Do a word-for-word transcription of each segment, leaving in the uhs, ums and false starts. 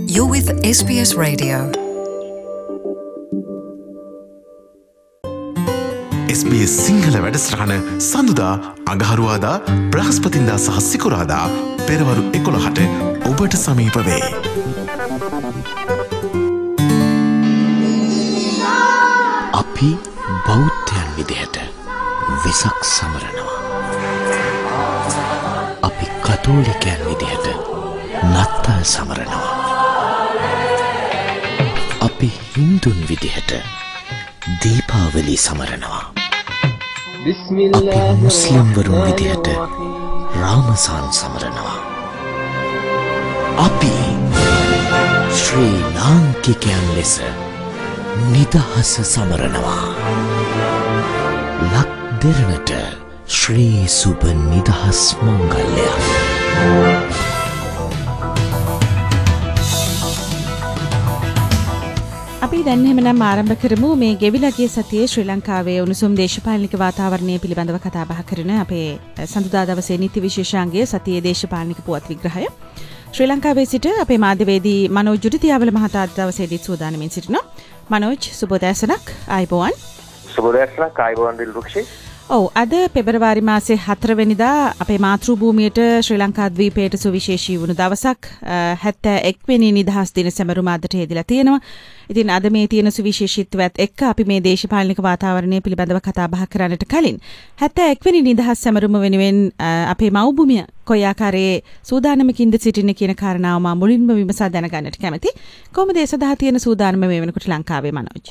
You're with S B S Radio. S B S Sinhala වැඩසටහන සඳුදා අඟහරුවාදා බ්‍රහස්පතින්දා සහ සිකුරාදා පෙරවරු එකොළහට ඔබට සමීප වේ. අපි බෞද්ධයන් විදිහට වෙසක් සමරනවා. අපි කතෝලිකයන් විදිහට නත්තල් සමරනවා. අපි හින්දුන් විදිහට දීපාවලි සමරනවා. අපි මුස්ලිම් වරුන් විදිහට රාමසාන් සමරනවා. අපි ශ්‍රී ලාංකිකයන් ලෙස නිදහස සමරනවා. ලක් දෙරණට ශ්‍රී සුබ නිදහස් මංගල්‍යයක්. අපි දැන් එහෙමනම් ආරම්භ කරමු මේ ගෙවිලා ගිය සතියේ ශ්‍රී ලංකාවේ උණුසුම් දේශපාලනික වාතාවරණය පිළිබඳව කතා බහ කරන අපේ සඳුදා දවසේ නීති විශේෂාංගයේ සතියේ දේශපාලනික පුවත් විග්‍රහය. ශ්‍රී ලංකාවේ සිට අපේ මාධ්‍යවේදී මනෝජ් ජුටිතියාවල මහතා දවසේදී සූදානමින් සිටිනවා. මනෝජ් සුබෝදෑසනක් ආයිබෝවන්. සුබෝදෑසනක් ආයිබෝවන් දිල්රුක්ෂි. ඔව් අද පෙබරවාරි මාසේ හතර වෙනිදා අපේ මාතෘ භූමියට ශ්‍රී ලංකා ද්වීපයට සුවිශේෂී වුණු දවසක් හැත්තෑ එක් වෙනි නිදහස් දින සැමරුම අදට යෙදලා තියෙනවා. ඉතින් අද මේ තියෙන සුවිශේෂීත්වයත් එක්ක අපි මේ දේශපාලනික වාතාවරණය පිළිබඳව කතා බහ කරන්නට කලින් හැත්තෑ එක් වෙනි නිදහස් සැමරුම වෙනුවෙන් අපේ මව්භූමිය කොයි ආකාරයේ සූදානමකින්ද සිටින්නේ කියන කාරණාව මම මුලින්ම විමසා දැනගන්නට කැමතියි. කොහොමද ඒ සඳහා තියෙන සූදානම මේ වෙනකොට ලංකාවේ මනෝජ්?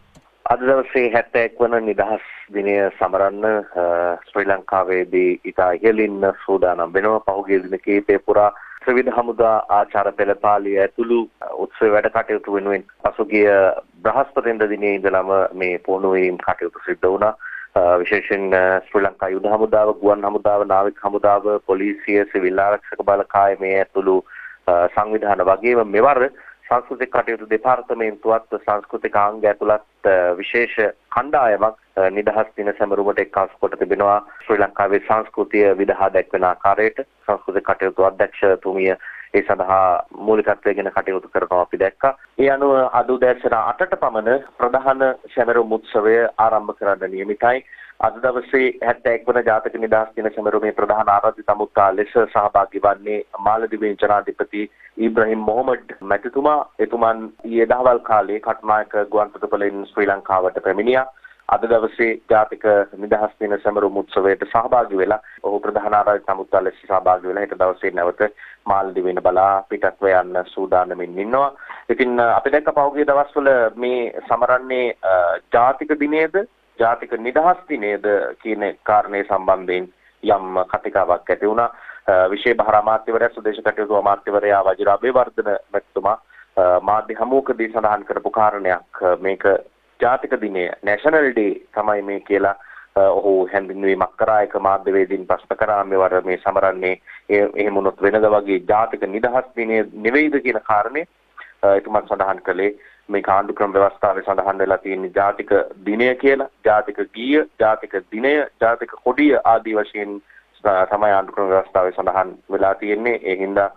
අද දවසේ හැත්තෑ එක් වන නිදහස් දිනය සමරන්න ශ්‍රී ලංකාවේදී ඉතා ඉහළින් සූදානම් වෙනවා. පහුගිය දින කිහිපය පුරා ත්‍රිවිධ හමුදා ආචාර පෙළපාලිය ඇතුළු උත්සව වැඩ කටයුතු වෙනුවෙන් පසුගිය බ්‍රහස්පතින්දා දිනේ ඉඳලම මේ පුහුණුවීම් කටයුතු සිද්ධ වුණා. විශේෂයෙන් ශ්‍රී ලංකා යුද හමුදාව, ගුවන් හමුදාව, නාවික හමුදාව, පොලිසිය, සිවිල් ආරක්ෂක බලකාය මේ ඇතුළු සංවිධාන වගේම මෙවර සංස්කෘතික කටයුතු දෙපාර්තමේන්තුවත් සංස්කෘතික අංග ඇතුළත් විශේෂ කණ්ඩායමක් නිදහස් දින සැමරුමට එක්කාසු කොට තිබෙනවා. ශ්‍රී ලංකාවේ සංස්කෘතිය විදහා දැක්වෙන ආකාරයට සංස්කෘතික කටයුතු අධ්‍යක්ෂතුමිය ඒ සඳහා මූලිකත්වයෙන් කටයුතු කරනවා අපි දැක්කා. ඒ අනුව අද උදෑසන අටට පමණ ප්‍රධාන සැමරුම් උත්සවය ආරම්භ කරන්න නියමිතයි. අද දවසේ හැත්තෑ එක් වන ජාතික නිදහස් දින සැමරුමේ ප්‍රධාන ආරාධිත අමුත්තා ලෙස සහභාගී වන්නේ මාලදිවයින් ජනාධිපති ඉබ්‍රහීම් මොහමඩ් මැතිතුමා. එතුමන් ඊයේ දහවල් කාලේ කටුනායක ගුවන්තොටුපළින් ශ්‍රී ලංකාවට පැමිණියා. අද දවසේ ජාතික නිදහස් දින සැමරුම් උත්සවයට සහභාගී වෙලා ඔහු ප්‍රධාන ආරාධිත අමුත්තා ලෙස සහභාගී වෙලා ඊට දවසේ නැවත මාලදිවයින් බලා පිටත්ව යන්න සූදානමින් ඉන්නවා. ඉතින් අපි දැක්ක පහුගිය දවස්වල මේ සමරන්නේ ජාතික දිනයේද ජාතික නිදහස් දිනයේද කියන කාරණේ සම්බන්ධයෙන් යම් කතිකාවක් ඇති වුණා. විශේෂ බහර අමාත්‍යවරයා සුදේශ කටයුතු අමාත්‍යවරයා වජිර අබේවර්ධන මැතිතුමා මාධ්‍ය හමුවකදී සඳහන් කරපු කාරණයක් මේක ජාතික දිනය නැෂනල් ඩේ තමයි මේ කියලා ඔහු හැඳින්වීමක් කරා. ඒක මාධ්‍යවේදීන් ප්‍රශ්න කරා මෙවර මේ සමරන්නේ එහෙම වුණොත් වෙනද වගේ ජාතික නිදහස් දිනය නෙවෙයිද කියන කාරණේ එතුමන් සඳහන් කළේ. මේ කාණ්ඩුක්‍රම ව්‍යවස්ථාවේ සඳහන් වෙලා තියෙන ජාතික දිනය කියලා, ජාතික ගීය, ජාතික දිනය, ජාතික කොඩිය ආදී වශයෙන් තමයි ආණ්ඩුක්‍රම ව්‍යවස්ථාවේ සඳහන් වෙලා තියෙන්නේ. ඒ හින්දා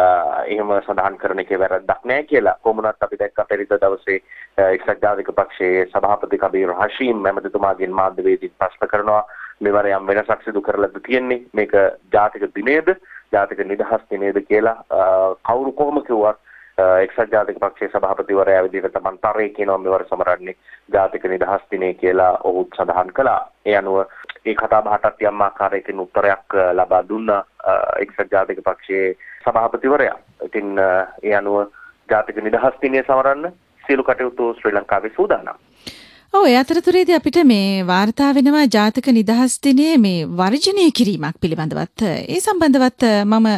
එහෙම සඳහන් කරන එකේ වැරද්දක් නැහැ කියලා. කොමුණත් අපි දැක්ක පෙරේද දවසේ එක්සත් ජාතික පක්ෂයේ සභාපති කබීර් හෂීම් මැතිතුමාගෙන් මාධ්‍යවේදීන් ප්‍රශ්න කරනවා මෙවර යම් වෙනසක් සිදු කරලාද තියෙන්නේ, මේක ජාතික දිනයේද ජාතික නිදහස් දිනයේද කියලා. කවුරු කොහොම කිව්වත් එක්සත් ජාතික පක්ෂයේ සභාපතිවරයා විදිහට තමන් තරේ කියනවා මෙවර සමරන්නේ ජාතික නිදහස් දිනය කියලා ඔහු සඳහන් කළා. ඒ අනුව ඒ කතා බහටත් යම් ආකාරයකින් උත්තරයක් ලබා දුන්නා එක්සත් ජාතික පක්ෂයේ සභාපතිවරයා. ඉතින් ඒ අනුව ජාතික නිදහස් දිනය සමරන්න සියලු කටයුතු ශ්‍රී ලංකාවේ සූදානම්. ඔව් ඒ අතරතුරේදී අපිට මේ වාර්තා වෙනවා ජාතික නිදහස් දිනයේ මේ වර්ජනය කිරීමක් පිළිබඳවත්. ඒ සම්බන්ධවත් මම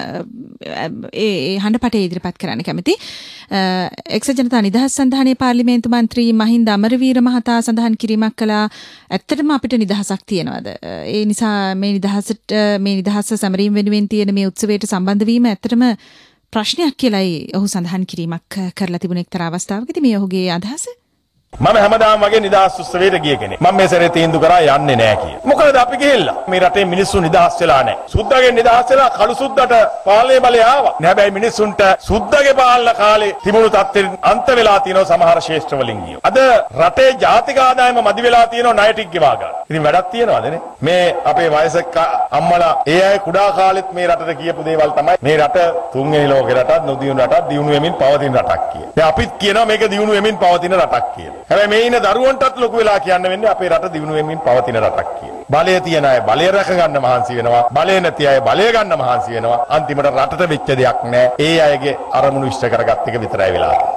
ඒ හඬපටේ ඉදිරිපත් කරන්න කැමතියි. එක්සත් ජනතා නිදහස් සන්ධානයේ පාර්ලිමේන්තු මන්ත්‍රී මහින්ද අමරවීර මහතා සඳහන් කිරීමක් කළා. ඇත්තටම අපිට නිදහසක් තියෙනවද? ඒ නිසා මේ නිදහසට මේ නිදහස සැමරීම වෙනුවෙන් තියෙන මේ උත්සවයට සම්බන්ධ වීම ඇත්තටම ප්‍රශ්නයක් කියලායි ඔහු සඳහන් කිරීමක් කරලා තිබුණ එක්තරා අවස්ථාවකදී. මේ ඔහුගේ අදහස මම හැමදාම වගේ නිදහස් උත්සවයට ගිය කෙනෙක්. මම මේ සැරේ තීන්දුව කරා යන්නේ නැහැ කියලා. මොකද අපි ගිහිල්ලා මේ රටේ මිනිස්සු නිදහස් වෙලා නැහැ. සුද්දාගේ නිදහස් වෙලා කළු සුද්දාට පාලනය බලය ආවා. හැබැයි මිනිස්සුන්ට සුද්දාගේ පාලන කාලේ තිබුණු තත්ත්වෙ අන්ත වෙලා තියෙනවා සමහර ශේෂ්ඨ වලින් ගියෝ. අද රටේ ජාතික ආදායම මදි වෙලා තියෙනවා ණය ටික ගෙවා ගන්න. ඉතින් වැඩක් තියනවාද නේ? මේ අපේ වයසක අම්මලා ඒ අය කුඩා කාලෙත් මේ රටට කියපු දේවල් තමයි මේ රට තුන්වෙනි ලෝකේ රටක් නොදියුණු රටක් දියුණු වෙමින් පවතින රටක් කියලා. දැන් අපිත් කියනවා මේක දියුණු වෙමින් පවතින රටක් කියලා. හැබැයි මේ ඉන්න දරුවන්ටත් ලොකු වෙලා කියන්න වෙන්නේ අපේ රට දියුණු වෙමින් පවතින රටක් කියලා. බලය තියන අය බලය රැක ගන්න මහන්සි වෙනවා. බලය නැති අය බලය ගන්න මහන්සි වෙනවා. අන්තිමට රටට වෙච්ච දෙයක් නැහැ. ඒ අයගේ අරමුණු ඉෂ්ට කරගත් එක විතරයි වෙලා තියෙන්නේ.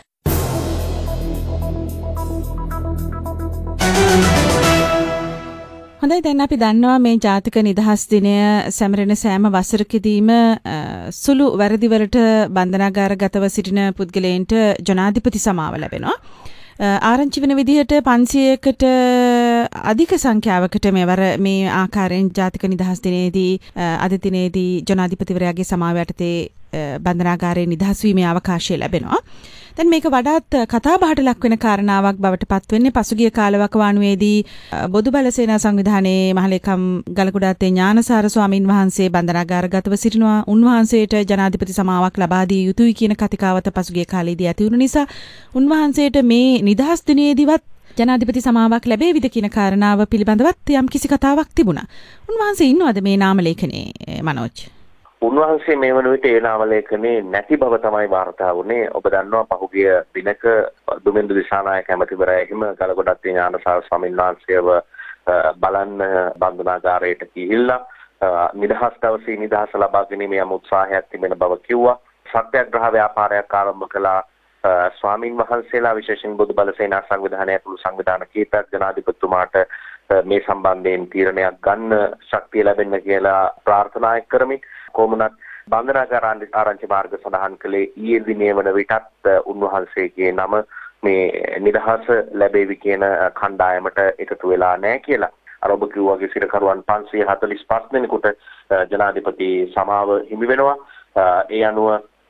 හොඳයි දැන් අපි දන්නවා මේ ජාතික නිදහස් දිනය සැමරෙන සෑම වසරකදීම සුළු වැරදිවලට බන්ධනාගාරගතව සිටින පුද්ගලයන්ට ජනාධිපති සමාව ලැබෙනවා. ආරංචි වෙන විදිහට පන්සියයකට අධික සංඛ්‍යාවකට මෙවර මේ ආකාරයෙන් ජාතික නිදහස් දිනේදී අද දිනේදී ජනාධිපතිවරයාගේ සමාව යටතේ බන්ධනාගාරයේ නිදහස් වීමේ අවකාශය ලැබෙනවා. දැන් මේක වඩාත් කතාබහට ලක් වෙන කාරණාවක් බවට පත් වෙන්නේ පසුගිය කාලවකවානුවේදී බොදුබල සේනා සංවිධානයේ මහලේකම් ගලකුඩාත්තේ ඥානසාර ස්වාමින් වහන්සේ බන්ධනාගාරගතව සිටිනවා. උන්වහන්සේට ජනාධිපති සමාවක් ලබා දිය යුතුයි කියන කතිකාවත පසුගිය කාලේදී ඇති වුණු නිසා උන්වහන්සේට මේ නිදහස් දිනේදීවත් ජනාධිපති සමාවක් ලැබෙවිද කියන කාරණාව පිළිබඳවත් යම් කිසි කතාවක් තිබුණා. උන්වහන්සේ ඉන්නවද මේ නාම ලේඛනයේ මනෝජ්? උන්වහන්සේ මේ වන විට ඒ නාම ලේඛනේ නැති බව තමයි වාර්තා වුණේ. ඔබ දන්නවා පහුගිය දිනක දුමින්දු දිසානායක ඇමතිවරයා හිම ගලකොඩත්තේ ඥානසාර ස්වාමීන් වහන්සේව බලන්න බන්ධනාගාරයට ගිහිල්ලා නිදහස් දවසේ නිදහස ලබා ගැනීමේ යම් උත්සාහයක් තිබෙන බව කිව්වා. සත්‍යග්‍රහ ව්‍යාපාරයක් ආරම්භ කළා ස්වාමින් වහන්සේලා විශේෂයෙන් බොදු බල සේනා සංවිධානය ඇතුළු සංවිධාන කීපයක් ජනාධිපතිතුමාට මේ සම්බන්ධයෙන් තීරණයක් ගන්න ශක්තිය ලැබෙන්න කියලා ප්‍රාර්ථනා කරමින් කොමුණත් බන්ධනාගාර ආරංචි මාර්ග සඳහන් කළේ ඊයේ දිනේ වන විටත් උන්වහන්සේගේ නම මේ නිදහස ලැබෙවි කියන කණ්ඩායමට එකතු වෙලා නැහැ කියලා. අර ඔබ කිව්වාගේ සිරකරුවන් පන්සිය හතළිස් පහ දෙනෙකුට ජනාධිපති සමාව හිමි වෙනවා. ඒ අනුව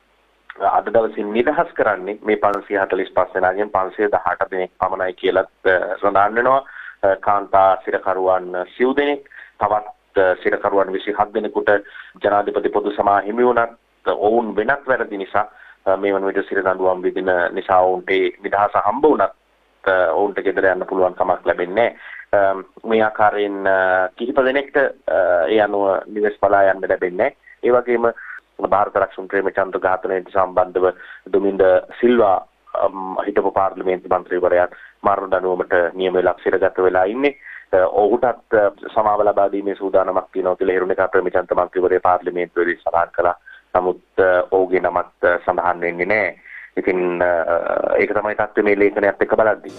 අද දවසේ නිදහස් කරන්නේ මේ පන්සිය හතළිස් පහ දෙනාගෙන් පන්සිය දහඅට දෙනෙක් පමණයි කියලා සඳහන් වෙනවා. කාන්තා සිරකරුවන් සිව් දෙනෙක් තවත් සිරකරුවන් විසිහත් දෙනෙකුට ජනාධිපති පොදු සමා හිමි වුණත් ඔවුන් වෙනත් වැරදි නිසා මේ වන විට සිර දඬුවම් විදින නිසා ඔවුන්ට නිදහස හම්බ වුණත් ඔවුන්ට ගෙදර යන්න පුළුවන් කමක් ලැබෙන්නේ නැහැ. මේ ආකාරයෙන් කිහිප දෙනෙක්ට ඒ අනුව නිවෙස් බලා යන්න ලැබෙන්නේ නැහැ. ඒ වගේම ಭಾರತ රක්ෂණ ප්‍රේමචන්ද්‍ර ඝාතනයට සම්බන්ධව දුමින්ද සිල්වා හිටපු පාර්ලිමේන්තු මන්ත්‍රීවරයා මරණ දඬුවමට නියම වෙලා සිරගත වෙලා ඉන්නේ. ඔහුටත් සමාව ලබා දීමේ සූදානමක් තියෙනවා කියලා හිරුණේකා ප්‍රේමචන්ද්‍ර මන්ත්‍රීවරයා පාර්ලිමේන්තුවේදී සඳහන් කළා. නමුත් ඔහුගේ නමත් සඳහන් වෙන්නේ නැහැ. ඉතින් ඒක තමයි තත්ත්වය මේ ලේඛනයත් එක්ක බලද්දී.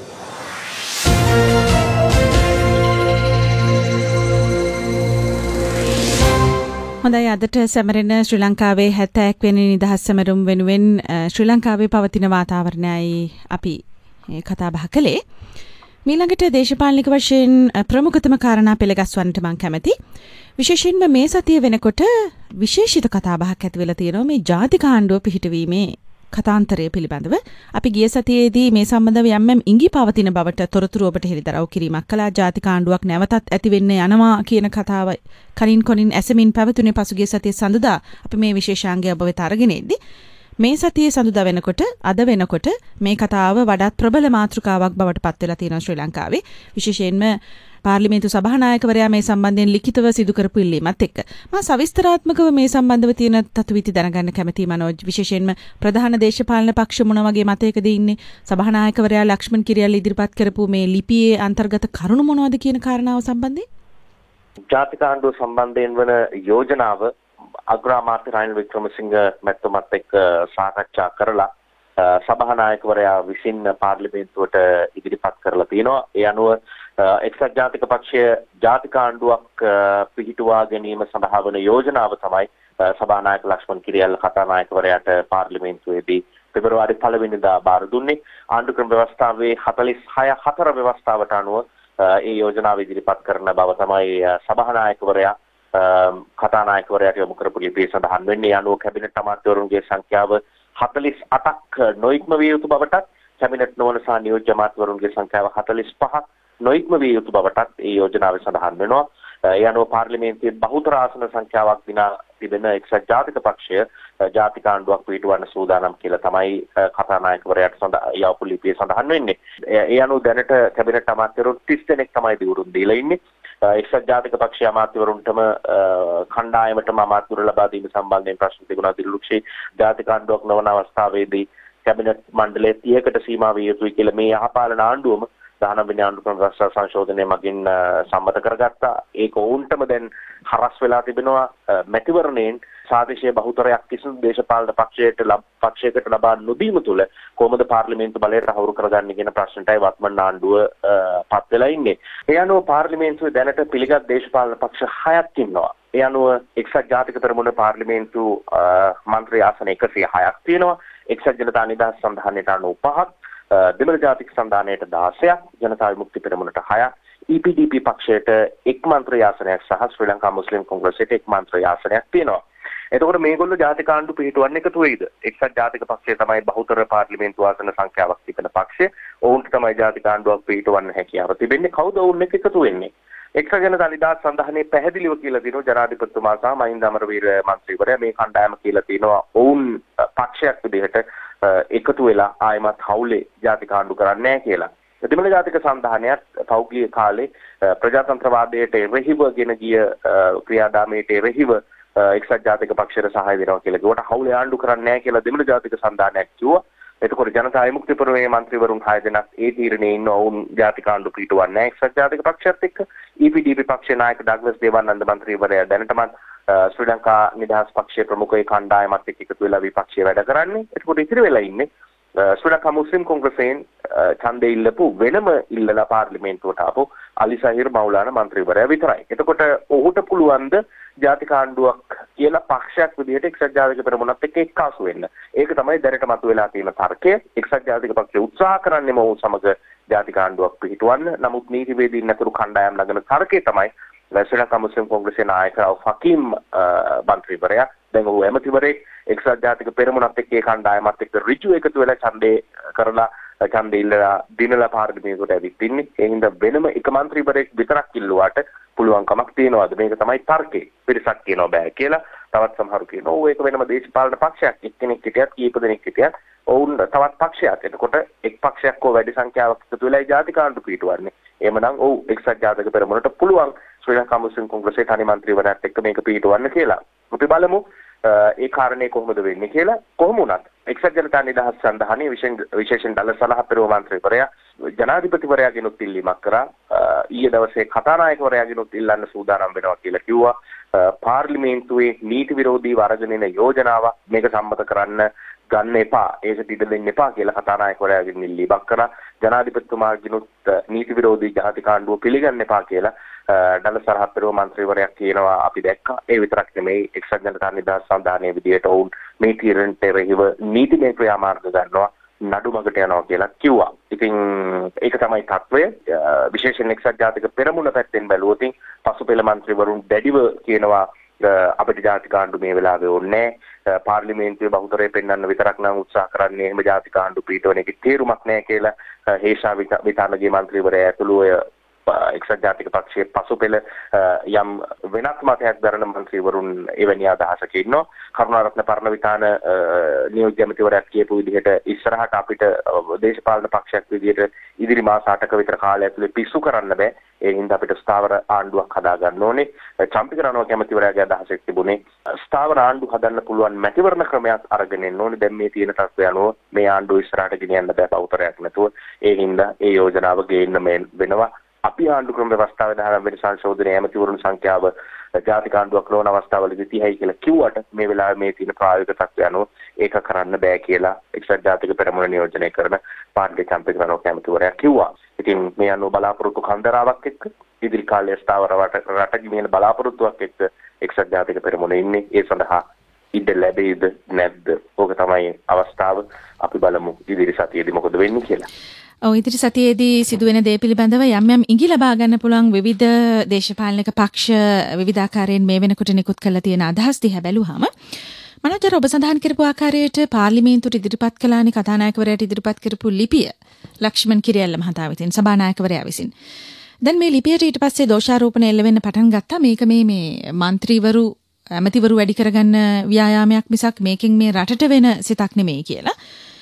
හොඳයි අදට සැමරෙන ශ්‍රී ලංකාවේ හැත්තෑවක් වෙනි නිදහස් සැමරුම් වෙනුවෙන් ශ්‍රී ලංකාවේ පවතින වාතාවරණයයි අපි කතා බහ කළේ. මීළඟට දේශපාලනික වශයෙන් ප්‍රමුඛතම කාරණා පෙළගස්වන්නට මම කැමැති. විශේෂයෙන්ම මේ සතිය වෙනකොට විශේෂිත කතා බහක් ඇති වෙලා තියෙනවා මේ ජාතික ආණ්ඩුව පිහිටවීමේ කතාන්තරය පිළිබඳව. අපි ගිය සතියේදී මේ සම්බන්ධව යම් යම් ඉඟි පවතින බවට තොරතුරු ඔබට හෙළිදරව් කිරීමක් කළා. ජාතික ආණ්ඩුවක් නැවතත් ඇති වෙන්න යනවා කියන කතාව කලින් කොනින් ඇසමින් පැවතුනේ පසුගිය සතියේ සඳුදා අපි මේ විශේෂාංගය ඔබ වෙත අරගෙන ඉද්දි මේ සතියේ සඳුදා වෙනකොට අද වෙනකොට මේ කතාව වඩාත් ප්‍රබල මාතෘකාවක් බවට පත් වෙලා තියෙනවා ශ්‍රී ලංකාවේ. විශේෂයෙන්ම පාර්ලිමේන්තු සභානායකවරයා මේ සම්බන්ධයෙන් ලිඛිතව සිදු කරපු ඉල්ලීමත් එක්ක මා සවිස්තරාත්මකව මේ සම්බන්ධව තියෙන තත්ත්වීති දැනගන්න කැමැතියි මනෝජ්. විශේෂයෙන්ම ප්‍රධාන දේශපාලන පක්ෂ මොන වගේ මතයකද ඉන්නේ? සභානායකවරයා ලක්ෂ්මන් කිරියල් ඉදිරිපත් කරපු මේ ලිපියේ අන්තර්ගත කරුණු මොනවද කියන කාරණාව සම්බන්ධයෙන් ජාතික ආණ්ඩුව සම්බන්ධයෙන් වන යෝජනාව අග්‍රාමාත්‍ය රනිල් වික්‍රමසිංහ මැතිතුමත් එක්ක සාකච්ඡා කරලා සභානායකවරයා විසින් පාර්ලිමේන්තුවට ඉදිරිපත් කරලා තියෙනවා. ඒ අනුව එක්සත් ජාතික පක්ෂය ජාතික ආණ්ඩුවක් පිහිටුවා ගැනීම සඳහා වන යෝජනාව තමයි සභානායක ලක්ෂ්මන් කිරියල් කතානායකවරයාට පාර්ලිමේන්තුවේදී පෙබරවාරි පළවෙනිදා බාර දුන්නේ. ආණ්ඩු ක්‍රම ව්‍යවස්ථාවේ හතළිස් හය හතර ව්‍යවස්ථාවට අනුව ඒ යෝජනාව ඉදිරිපත් කරන බව තමයි සභානායකවරයා කතානායකවරයාට යොමු කරපු ලිපියේ සඳහන් වෙන්නේ. අනුව කැබිනට් අමාත්‍යවරුන්ගේ සංඛ්‍යාව හතළිස් අටක් නොඉක්ම විය යුතු බවටත් කැබිනට් නොවන සහ නියෝජ්‍ය අමාත්‍යවරුන්ගේ සංඛ්‍යාව හතළිස් පහක් නොඉක්ම විය යුතු බවටත් ඒ යෝජනාවේ සඳහන් වෙනවා. ඒ අනුව පාර්ලිමේන්තුවේ බහුතර ආසන සංඛ්‍යාවක් විනා තිබෙන එක්සත් ජාතික පක්ෂය ජාතික ආණ්ඩුවක් පිටවන්න සූදානම් කියලා තමයි කතානායකවරයාට යවපු ලිපියේ සඳහන් වෙන්නේ. ඒ අනුව දැනට කැබිනට් අමාත්‍යවරුන් තිස් දෙනෙක් තමයි දිවුරුම් දීලා ඉන්නේ. එක්සත් ජාතික පක්ෂයේ අමාත්‍යවරුන්ටම කණ්ඩායමටම අමාත්‍යවරු ලබා දීම සම්බන්ධයෙන් ප්‍රශ්න තිබුණා. දිලුක්ෂේ ජාතික ආණ්ඩුවක් නොවන අවස්ථාවේදී කැබිනට් මණ්ඩලයේ තිහකට සීමා විය යුතුයි කියලා මේ යහපාලන ආණ්ඩුවම දහනව වෙනි ආණ්ඩු ක්‍රම රැස්සා සංශෝධනය මගින් සම්මත කරගත්තා. ඒක ඔවුන්ටම දැන් හරස් වෙලා තිබෙනවා. මැතිවරණයෙන් සාදේශීය බහුතරයක් කිසිදු දේශපාලන පක්ෂයකට පක්ෂයකට ලබා නොදීම තුළ කොහොමද පාර්ලිමේන්තු බලයට තහවුරු කරගන්නේ කියන ප්‍රශ්නටයි වත්මන් ආණ්ඩුව පත් වෙලා ඉන්නේ. ඒ අනුව පාර්ලිමේන්තුවේ දැනට පිළිගත් දේශපාලන පක්ෂ හයක් ඉන්නවා. ඒ අනුව එක්සත් ජාතික පෙරමුණ පාර්ලිමේන්තු මන්ත්‍රී ආසන එකසිය හයක් තියෙනවා. එක්සත් ජනතා නිදහස් සන්ධානයට අනූපහක්, දෙමළ ජාතික සන්ධානයට දහසයක්, ජනතා විමුක්ති පෙරමුණට හයක්, E P D P පක්ෂයට එක් මන්ත්‍රී ආසනයක් සහ ශ්‍රී ලංකා මුස්ලිම් කොංග්‍රසයට එක් මන්ත්‍රී ආසනයක් තියෙනවා. එතකොට මේගොල්ලෝ ජාතික ආණ්ඩු පිටවන්න එකතු වෙයිද? එක්සත් ජාතික පක්ෂය තමයි බහුතර පාර්ලිමේන්තු ආසන සංඛ්‍යාවක් තිබෙන පක්ෂය. ඔවුන්ට තමයි ජාතික ආණ්ඩුවක් පිටවන්න හැකියාව තිබෙන්නේ. කවුද ඔවුන් එක්ක එකතු වෙන්නේ? එක්සත් ජනතා නිදහස් සන්ධානයේ පැහැදිලිව කියලා දිනන ජනාධිපතිතුමා සහ මහින්ද අමරවීර මන්ත්‍රීවරයා මේ කණ්ඩායම කියලා තිනවා ඔවුන් පක්ෂයක් විදිහට එකතු වෙලා ආයමත් හවුලේ ජාතික ආණ්ඩු කරන්නේ නැහැ කියලා. දෙමළ ජාතික සන්ධානයත් පෞද්ගලික කාලේ ප්‍රජාතන්ත්‍රවාදයට එරෙහිව ගෙන ගිය ක්‍රියාදාමයට එරෙහිව එක්සත් ජාතික පක්ෂයට සහාය දෙනවා කියලා කිව්වට හවුලේ ආණ්ඩු කරන්නේ නැහැ කියලා දෙමළ ජාතික සන්ධානයක් කිව්වා. එතකොට ජනතා විමුක්ති පෙරමුණේ මන්ත්‍රීවරුන් හය දෙනෙක් ඒ තීරණයේ ඉන්න ඔවුන් ජාතික ආණ්ඩු පිටවන්නේ නැහැ එක්සත් ජාතික පක්ෂයත් එක්ක. E P D P පක්ෂයේ නායක ඩග්ලස් දේවානන්ද මන්ත්‍රීවරයා දැනටමත් ශ්‍රී ලංකා නිදහස් පක්ෂයේ ප්‍රමුඛ කණ්ඩායමත් එක්ක එකතු වෙලා විපක්ෂයේ වැඩ කරන්නේ. එතකොට ඉතිරි වෙලා ඉන්නේ ශ්‍රී ලංකා මුස්ලිම් කොංග්‍රසයෙන් ඡන්දය ඉල්ලපු වෙනම ඉල්ලලා පාර්ලිමේන්තුවට ආපු අලි සහීර් මෞලානා මන්ත්‍රීවරයා විතරයි. එතකොට ඔහුට පුළුවන් ද ජාතික ආණ්ඩුවක් කියලා පක්ෂයක් විදිහට එක්සත් ජාතික පෙරමුණත් එක්ක එක්කාසු වෙන්න. ඒක තමයි දැනට මතුවලා තියෙන තර්කය. එක්සත් ජාතික පක්ෂය උත්සාහ කරන්නේ මොහු සමග ජාතික ආණ්ඩුවක් පිහිටවන්න. නමුත් නීතිවේදීන් අතර කණ්ඩායම් නගන තර්කය තමයි ශ්‍රී ලංකා මුස්ලිම් කොංග්‍රසයේ නායක ෆකීම් මන්ත්‍රීවරයා දැන් ඔහු ඇමතිවරයෙක් එක්සත් ජාතික පෙරමුණත් එක්ක ඒ කණ්ඩායමත් එක්ක ඍජු එකතු වෙලා ඡන්දේ කරලා ඡන්දේ ඉල්ලලා දිනලා පාර්ලිමේන්තුවට ඇවිත් ඉන්නේ. ඒ හින්දා වෙනම එක මන්ත්‍රීවරයෙක් විතරක් ඉල්ලුවාට පුළුවන් කමක් තියනවාද? මේක තමයි තර්කේ. පිරිසක් කියනවා බෑ කියලා. තවත් සමහරු කියනවා ඕ ඒක වෙනම දේශපාලන පක්ෂයක්. එක්කෙනෙක් හිටියත් කීප දෙනෙක් හිටියත් ඔවුන් තවත් පක්ෂයක්. එතකොට එක් පක්ෂයක් හෝ වැඩි සංඛ්‍යාවක් එකතු වෙලා ජාතික ආණ්ඩු පිටවන්නේ. එහෙමනම් ඔව් එක්සත් ජාතික පෙරමුණට පුළුවන් ශ්‍රී ලංකා මුස්ලිම් කොංග්‍රසයේ තනි මන්ත්‍රීවරයාත් එක්ක මේක පිටවන්න කියලා. අපි බලමු ඒ කාරණේ කොහොමද වෙන්නේ කියලා. කොහොම වුණත් එක්සත් ජනතා නිදහස් සන්ධානයේ විශේෂයෙන් දළ සලහපතිරෝ මන්ත්‍රීවරයා ජනාධිපතිවරයාගෙනුත් ඉල්ලීමක් කරා. ඊයේ දවසේ කතානායකවරයාගෙනුත් ඉල්ලන්න සූදානම් වෙනවා කියලා කිව්වා. පාර්ලිමේන්තුවේ නීති විරෝධී වර්ජන එන යෝජනාව මේක සම්මත කරන්න ගන්න එපා. ඒක පිට දෙන්න එපා කියලා කතානායකවරයාගෙන් ඉල්ලීමක් කරා. ජනාධිපතිතුමාගෙනුත් නීති විරෝධී ජාතික ආණ්ඩුව පිළිගන්න එපා කියලා දළ සලහපතිරෝ මන්ත්‍රීවරයා කියනවා අපි දැක්කා. ඒ විතරක් නෙමෙයි එක්සත් ජනතා නිදහස් සන්ධානයේ විදියට ඔවුන් මේ තීරණයට එරෙහිව නීතිමය ක්‍රියාමාර්ග ගන්නවා නඩුමගට යනවා කියලා කිව්වා. ඉතින් ඒක තමයි තත්වය. විශේෂයෙන් එක්සත් ජාතික පෙරමුණ පැත්තෙන් බැලුවොත් පසුපෙළ මන්ත්‍රීවරුන් දැඩිව කියනවා අපිට ජාතික ආණ්ඩු මේ වෙලාවේ ඕනේ නැහැ. පාර්ලිමේන්තුවේ බහුතරය පෙන්වන්න විතරක් නම් උත්සාහ කරන්නේ එහෙම ජාතික ආණ්ඩු පිටවන එකේ තේරුමක් නැහැ කියලා හේෂා විතානගේ මන්ත්‍රීවරයා ඇතුළු ඔය එක්සත් ජාතික පක්ෂයේ පසුපෙළ යම් වෙනත් මතයක් දරන මන්ත්‍රීවරුන් එවැනි අදහසක ඉන්නවා. කරුණාරත්න පරණවිතාන නියෝජ්‍ය ඇමතිවරයාත් කියපු විදිහට ඉස්සරහට අපිට දේශපාලන පක්ෂයක් විදිහට ඉදිරි මාස අටක විතර කාලය ඇතුලේ පිස්සු කරන්න බෑ. ඒ හින්දා අපිට ස්ථාවර ආණ්ඩුවක් හදා ගන්න ඕනේ. චම්පිකරණව කැමතිවරයාගේ අදහසක් තිබුණේ ස්ථාවර ආණ්ඩු හදන්න පුළුවන් මැතිවරණ ක්‍රමයක් අරගෙන එන්න ඕනේ. දැන් මේ තියෙන තත්ත්වය අනුව මේ ආණ්ඩුව ඉස්සරහට ගෙනියන්න බෑ බෞතරයක් නැතුව. ඒ හින්දා ඒ යෝජනාව ගේන්න වෙනවා. අපි ආණ්ඩු ක්‍රම ව්‍යවස්ථාවේ දාන වෙන සංශෝධනයේ ඇමතිවරුන් සංඛ්‍යාව ජාතික ආණ්ඩුවක් නොවන අවස්ථාවලදී තිහයි කියලා කිව්වට මේ වෙලාවේ මේ තියෙන ප්‍රායෝගික තත්ත්වය අනුව ඒක කරන්න බෑ කියලා එක්සත් ජාතික පෙරමුණ නියෝජනය කරන පාර්ලිමේන්තු චම්පිකරණව කැමතිවරයා කිව්වා. ඉතින් මේ අනුව බලාපොරොත්තු කන්දරාවක් එක්ක ඉදිරි කාලයේ ස්ථාවර රට ගෙනියන බලාපොරොත්තුවක් එක්ක එක්සත් ජාතික පෙරමුණ ඉන්නේ. ඒ සඳහා ඉඩ ලැබෙයිද නැද්ද? ඕක තමයි අවස්ථාව. අපි බලමු ඉදිරි සතියේදී මොකද වෙන්නේ කියලා. ඔව් ඉදිරි සතියේදී සිදුවෙන දේ පිළිබඳව යම් යම් ඉඟි ලබා ගන්න පුළුවන් විවිධ දේශපාලනික පක්ෂ විවිධාකාරයෙන් මේ වෙනකොට නිකුත් කරලා තියෙන අදහස් දිහා බැලුවාම මනෝජර ඔබ සඳහන් කරපු ආකාරයට පාර්ලිමේන්තුවට ඉදිරිපත් කළානේ කතානායකවරයාට ඉදිරිපත් කරපු ලිපිය ලක්ෂ්මන් කිරියල්ල මහතා විසින් සභානායකවරයා විසින්. දැන් මේ ලිපියට ඊට පස්සේ දෝෂාරෝපණ එල්ල වෙන්න පටන් ගත්තා. මේක මේ මේ മന്ത്രിවරු ඇමතිවරු වැඩි කරගන්න ව්‍යායාමයක් මිසක් මේකෙන් මේ රටට වෙන සිතක් නෙමෙයි කියලා.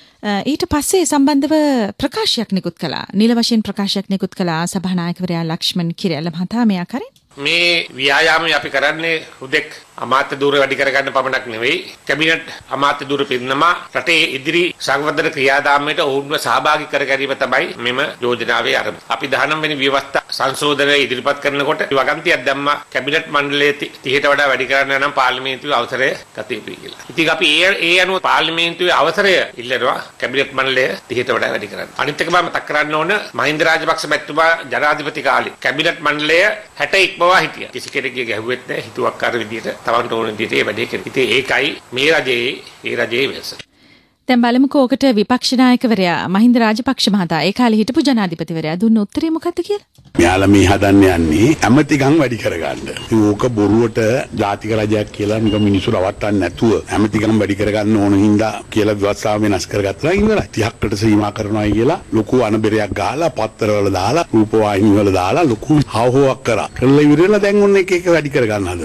ඊට පස්සේ සම්බන්ධව ප්‍රකාශයක් නිකුත් කළා. නිල වශයෙන් ප්‍රකාශයක් නිකුත් කළා සභානායකවරයා ලක්ෂ්මන් කිරියල්ල මහතා මේ ආකාරයෙන්. මේ ව්‍යායාමය අපි කරන්නේ හුදෙක් අමාත්‍ය ධූර වැඩි කරගන්න පමණක් නෙවෙයි කැබිනට් අමාත්‍ය ධූර පිරිනමා රටේ ඉදිරි සංවර්ධන ක්‍රියාදාමයට ඔවුන්ව සහභාගී කර ගැනීම තමයි මෙම යෝජනාවේ අරමුණ. අපි දහනව වෙනි ව්‍යවස්ථා සංශෝධනය ඉදිරිපත් කරනකොට වගන්තියක් දැම්මා කැබිනට් මණ්ඩලයේ තිහට වඩා වැඩි කරන්න නම් පාර්ලිමේන්තුවේ අවසරය ගත යුතුයි කියලා. ඉතින් අපි ඒ ඒ අනුව පාර්ලිමේන්තුවේ අවසරය ඉල්ලනවා කැබිනට් මණ්ඩලය තිහට වඩා වැඩි කරන්න. අනිත් එක මම මතක් කරන්න ඕන මහින්ද රාජපක්ෂ මැතිතුමා ජනාධිපති කාලේ කැබිනට් මණ්ඩලය හැට බවා හිටියා. කිසි කෙනෙක්ගේ ගැහුවෙත් නැහැ හිතුවක්කාර විදියට තවන්ට ඕන විදියට ඒ වැඩේ කරේ. ඉතින් ඒකයි මේ රජයේ ඒ රජයේ වෙනස. දැන් බලමුකෝ ඔකට විපක්ෂ නායකවරයා මහින්ද රාජපක්ෂ මහතා ඒ කාලේ හිටපු ජනාධිපතිවරයා දුන්න උත්තරේ මොකක්ද කියලා? මෙයාලා මේ හදන්න යන්නේ ඇමතිකම් වැඩි කරගන්න. ඉතින් ඕක බොරුවට ජාතික රජයක් කියලා නික මිනිස්සු රවට්ටන්න නැතුව ඇමතිකම් වැඩි කරගන්න ඕන හින්දා කියලා ව්‍යවස්ථාව වෙනස් කරගත්තා ඉවරයි. තිහකට සීමා කරනවායි කියලා ලොකු අනබෙරයක් ගහලා පත්තරවල දාලා රූපවාහිනී වල දාලා ලොකු හවුහුවක් කරා. කළා ඉවරලා දැන් ඔන්න එක එක වැඩි කරගන්න හදනවා.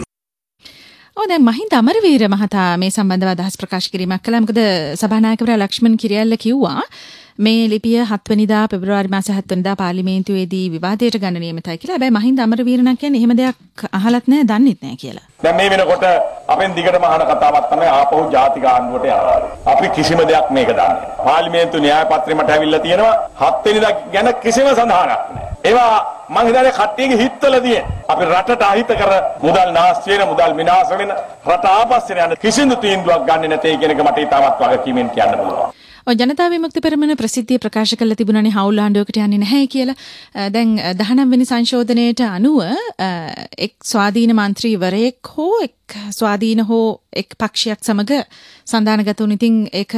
ඔව් දැන් මහින්ද අමරවීර මහතා මේ සම්බන්ධව අදහස් ප්‍රකාශ කිරීමක් කළා. මොකද සභානායකවරයා ලක්ෂ්මන් කිරියල්ල කිව්වා මේ ලිපිය හත් වෙනිදා පෙබරවාරි මාසේ හත් වෙනිදා පාර්ලිමේන්තුවේදී විවාදයට ගන්න නියමිතයි කියලා. හැබැයි මහින්ද අමරවීර නම් කියන්නේ එහෙම දෙයක් අහලත් නැහැ, දන්නෙත් නැහැ කියලා. දැන් මේ වෙනකොට අපෙන් දිගටම අහන කතාවක් තමයි ආපහු ජාතික ආණ්ඩුවට යනවා. අපි කිසිම දෙයක් මේක දන්නේ නැහැ. පාර්ලිමේන්තු න්‍යාය පත්‍රෙ මට ඇවිල්ලා තියෙනවා හත් වෙනිදා ගැන කිසිම සඳහනක් නැහැ. ඒවා මං හිතන්නේ කට්ටියගේ හිතවල තියෙන. අපි රටට අහිත කර මුදල් නාස්ති වෙන මුදල් විනාශ වෙන රට ආපස්සට යන කිසිදු තීන්දුවක් ගන්න නැtei කියන එක මට ඊටමත් වගකීමෙන් කියන්න පුළුවන්. ඔය ජනතා විමුක්ති පෙරමුණ ප්‍රසිද්ධිය ප්‍රකාශ කළා තිබුණානේ හවුල් ආණ්ඩුවකට යන්නේ නැහැ කියලා. දැන් දහනව වෙනි සංශෝධනයට අනුව එක් ස්වාධීන මන්ත්‍රීවරයෙක් හෝ එක් ස්වාධීන හෝ එක් පක්ෂයක් සමග සන්දානගත වුණ ඉතින් ඒක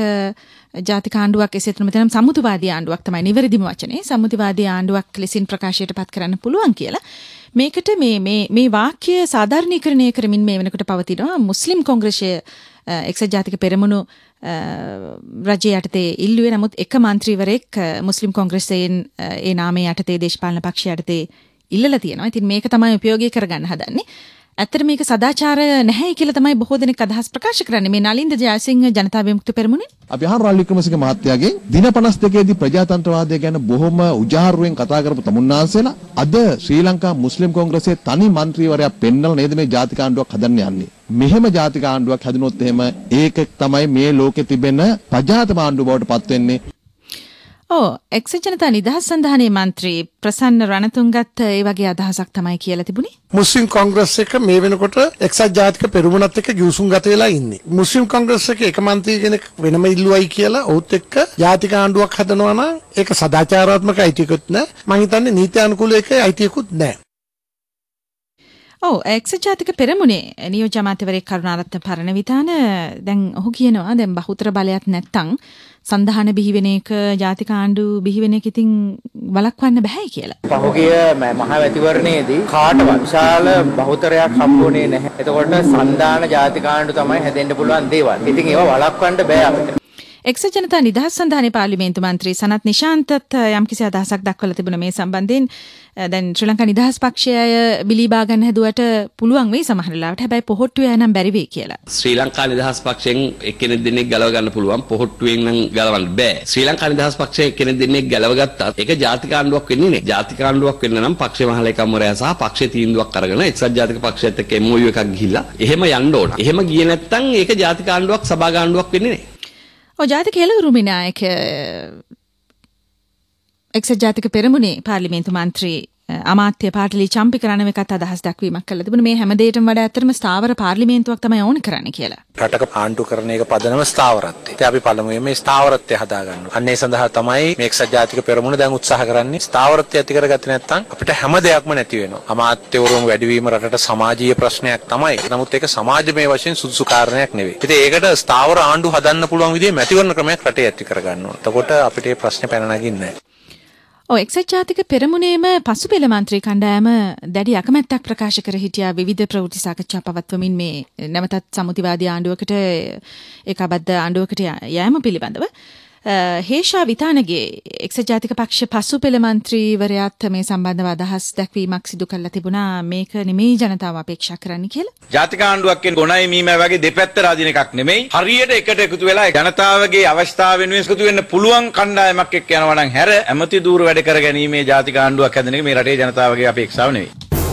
ජාතික ආණ්ඩුවක් එසේත් නොමැතිනම් සම්මුතිවාදී ආණ්ඩුවක් තමයි නිවැරදිම වචනේ. සම්මුතිවාදී ආණ්ඩුවක් ලෙසින් ප්‍රකාශයට පත් කරන්න පුළුවන් කියලා. මේකට මේ මේ මේ වාක්‍ය සාධාරණීකරණය කරමින් මේ වෙනකොට පවතිනවා මුස්ලිම් කොංග්‍රසය එක්සත් ජාතික පෙරමුණු රජය යටතේ ඉල්ලුවේ. නමුත් එක මන්ත්‍රීවරයෙක් මුස්ලිම් කොංග්‍රසයෙන් ඒ නාමයේ යටතේ දේශපාලන පක්ෂය යටතේ ඉල්ලලා තියෙනවා. ඉතින් මේක තමයි උපයෝගී කරගන්න හදන්නේ. ඇත්තට මේක සදාචාර නැහැ කියලා තමයි බොහෝ දෙනෙක් අදහස් ප්‍රකාශ කරන්නේ. මේ නලින්ද ජයසිංහ ජනතා විමුක්ති පෙරමුණේ අපි අහන රාල් වික්‍රමසිංහ මහත්තයාගෙන් දින පනස් දෙකේදී ප්‍රජාතන්ත්‍රවාදය ගැන බොහොම උජාරුවෙන් කතා කරපු තමුන්නාන්සේලා අද ශ්‍රී ලංකා මුස්ලිම් කොංග්‍රසයේ තනි මන්ත්‍රීවරයා පෙන්නලා නේද මේ ජාතික ආණ්ඩුවක් හදන්න යන්නේ. මෙහෙම ජාතික ආණ්ඩුවක් හැදුනොත් එහෙම ඒක තමයි මේ ලෝකෙ තිබෙන ප්‍රජාතම ආණ්ඩුව බවට පත් වෙන්නේ. ඕ එක්සත් ජනතා නිදහස් සන්ධානයේ මන්ත්‍රී ප්‍රසන්න රණතුංගත් ඒ වගේ අදහසක් තමයි කියලා තිබුණේ. මුස්ලිම් කොංග්‍රස් එක මේ වෙනකොට එක්සත් ජාතික පෙරමුණත් එක්ක ගිවිසුම් ගත වෙලා ඉන්නේ. මුස්ලිම් කොංග්‍රස් එක එක මන්ත්‍රී කෙනෙක් වෙනම ඉල්ලුවයි කියලා ඔහුත් එක්ක ජාතික ආණ්ඩුවක් හදනවා නම් ඒක සදාචාරාත්මක අයිතියකුත් නැහැ. මම හිතන්නේ නීති අනුකූල එක අයිතියකුත් නැහැ. ඔව් එක්සත් ජාතික පෙරමුණේ නියෝජ්‍ය අමාත්‍යවරයෙක් කරුණාරත්න පරණවිතාන දැන් ඔහු කියනවා දැන් බහුතර බලයක් නැත්තම් සන්ධාන බිහි වෙන එක ජාතික ආණ්ඩු බිහි වෙන එක ඉතින් වළක්වන්න බෑ කියලා. පහුගිය මහා වැතිවරණයේදී කාටවත් විශාල බහුතරයක් හම්බුනේ නැහැ. එතකොට සන්ධාන ජාතික ආණ්ඩු තමයි හැදෙන්න පුළුවන් දේවල්. ඉතින් ඒවා වළක්වන්න බෑ අපිට. එක්සත් ජනතා නිදහස් සන්ධානයේ පාර්ලිමේන්තු මන්ත්‍රී සනත් නිශාන්තත් යම්කිසි අදහසක් දක්වලා තිබුණා මේ සම්බන්ධයෙන්. දැන් ශ්‍රී ලංකා නිදහස් පක්ෂය බිලිබා ගන්න හැදුවට පුළුවන් වෙයි සමහර වෙලාවට. හැබැයි පොහොට්ටුවේ නම් බැරි වෙයි කියලා. ශ්‍රී ලංකා නිදහස් පක්ෂයෙන් එක්කෙනෙක් දෙන්නෙක් ගලව ගන්න පුළුවන්, පොහොට්ටුවෙන් නම් ගලවන්න බෑ. ශ්‍රී ලංකා නිදහස් පක්ෂයෙන් එක්කෙනෙක් දෙන්නෙක් ගලව ගත්තත් ඒක ජාතික ආණ්ඩුවක් වෙන්නේ නේ. ජාතික ආණ්ඩුවක් වෙන්න නම් පක්ෂේ මහලේකම්වරයා සහ පක්ෂේ තීන්දුවක් අරගෙන එක්සත් ජාතික පක්ෂයත් එක්ක එම් ඔ යු එකක් ගිහිල්ලා එහෙම යන්න ඕන. එහෙම ගියේ නැත්නම් ඒක ජාතික ආණ්ඩුවක් සභා ආණ්ඩුවක් වෙන්නේ නේ. ඔය ජාතික හෙළවරු විනායක එක්සත් ජාතික පෙරමුණේ පාර්ලිමේන්තු මන්ත්‍රී අමාත්‍ය පාටලි චම්පික රණවේකත් අදහස් දක්වීමක් කළා තිබුණා. මේ හැම දෙයකටම වඩා ඇත්තටම ස්ථාවර පාර්ලිමේන්තුවක් තමයි ඕන කරන්නේ කියලා. රටක ආණ්ඩු කරන එක පදනම ස්ථාවරත්වය. ඉතින් අපි පළමුවෙන් මේ ස්ථාවරත්වය හදාගන්නවා. අන්න ඒ සඳහා තමයි මේ එක්සත් ජාතික පෙරමුණ දැන් උත්සාහ කරන්නේ. ස්ථාවරත්වය ඇති කරගත්තේ නැත්නම් අපිට හැම දෙයක්ම නැති වෙනවා. අමාත්‍යවරුන් වැඩිවීම රටට සමාජීය ප්‍රශ්නයක් තමයි. නමුත් ඒක සමාජමය වශයෙන් සුදුසු කාරණයක් නෙවෙයි. ඉතින් ඒකට ස්ථාවර ආණ්ඩු හදන්න පුළුවන් විදිහේ මැතිවරණ ක්‍රමයක් රටේ ඇති කරගන්න ඕන. එතකොට අපිට මේ ප්‍රශ්නේ පැන නගින්නේ නැහැ. ඔව් එක්සත් ජාතික පෙරමුණේම පසුපෙළ මන්ත්‍රී කණ්ඩායම දැඩි අකමැත්තක් ප්‍රකාශ කර හිටියා විවිධ ප්‍රවෘත්ති සාකච්ඡා පවත්වමින් මේ නැවතත් සමුතිවාදී ආණ්ඩුවකට ඒකාබද්ධ ආණ්ඩුවකට යෑම පිළිබඳව. හේෂා විතානගේ එක්සත් ජාතික පක්ෂ පසුපෙළ මන්ත්‍රීවරයාත් මේ සම්බන්ධව අදහස් දැක්වීමක් සිදු කරලා තිබුණා මේක නෙමෙයි ජනතාව අපේක්ෂා කරන්නේ කියලා. ජාතික ආණ්ඩුවක් කියන ගොනයි මීමයි වගේ දෙපැත්ත රාජින එකක් නෙමෙයි. හරියට එකට එකතු වෙලා ජනතාවගේ අවශ්‍යතාව වෙනුවෙන් එකතු වෙන්න පුළුවන් කණ්ඩායමක් එක්ක යනවා නම් හැර ඇමති දූර වැඩ කර ගැනීමේ ජාතික ආණ්ඩුවක් හැදෙන එක මේ රටේ ජනතාවගේ අපේක්ෂාව නෙවෙයි.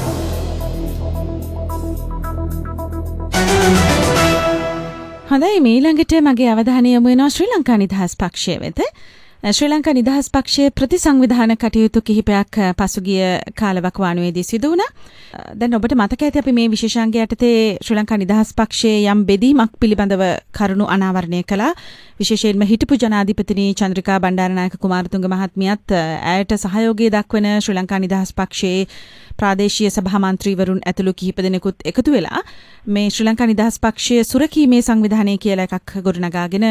හොඳයි මීළඟට මගේ අවධානය යොමු වෙනවා ශ්‍රී ලංකා නිදහස් පක්ෂය වෙත. ශ්‍රී ලංකා නිදහස් පක්ෂයේ ප්‍රතිසංවිධාන කටයුතු කිහිපයක් පසුගිය කාලවකවානුවේදී සිදු වුණා. දැන් ඔබට මතක ඇති අපි මේ විශේෂාංගය යටතේ ශ්‍රී ලංකා නිදහස් පක්ෂයේ යම් බෙදීමක් පිළිබඳව කරුණු අනාවරණය කළා. විශේෂයෙන්ම හිටපු ජනාධිපතිනි චන්ද්‍රිකා බණ්ඩාරනායක කුමාරතුංග මහත්මියත් ඇයට සහයෝගය දක්වන ශ්‍රී ලංකා නිදහස් පක්ෂයේ ප්‍රාදේශීය සභා මන්ත්‍රීවරුන් ඇතුළු කිහිප දෙනෙකුත් එකතු වෙලා මේ ශ්‍රී ලංකා නිදහස් පක්ෂය සුරකීමේ සංවිධානය කියලා එකක් ගොඩනගාගෙන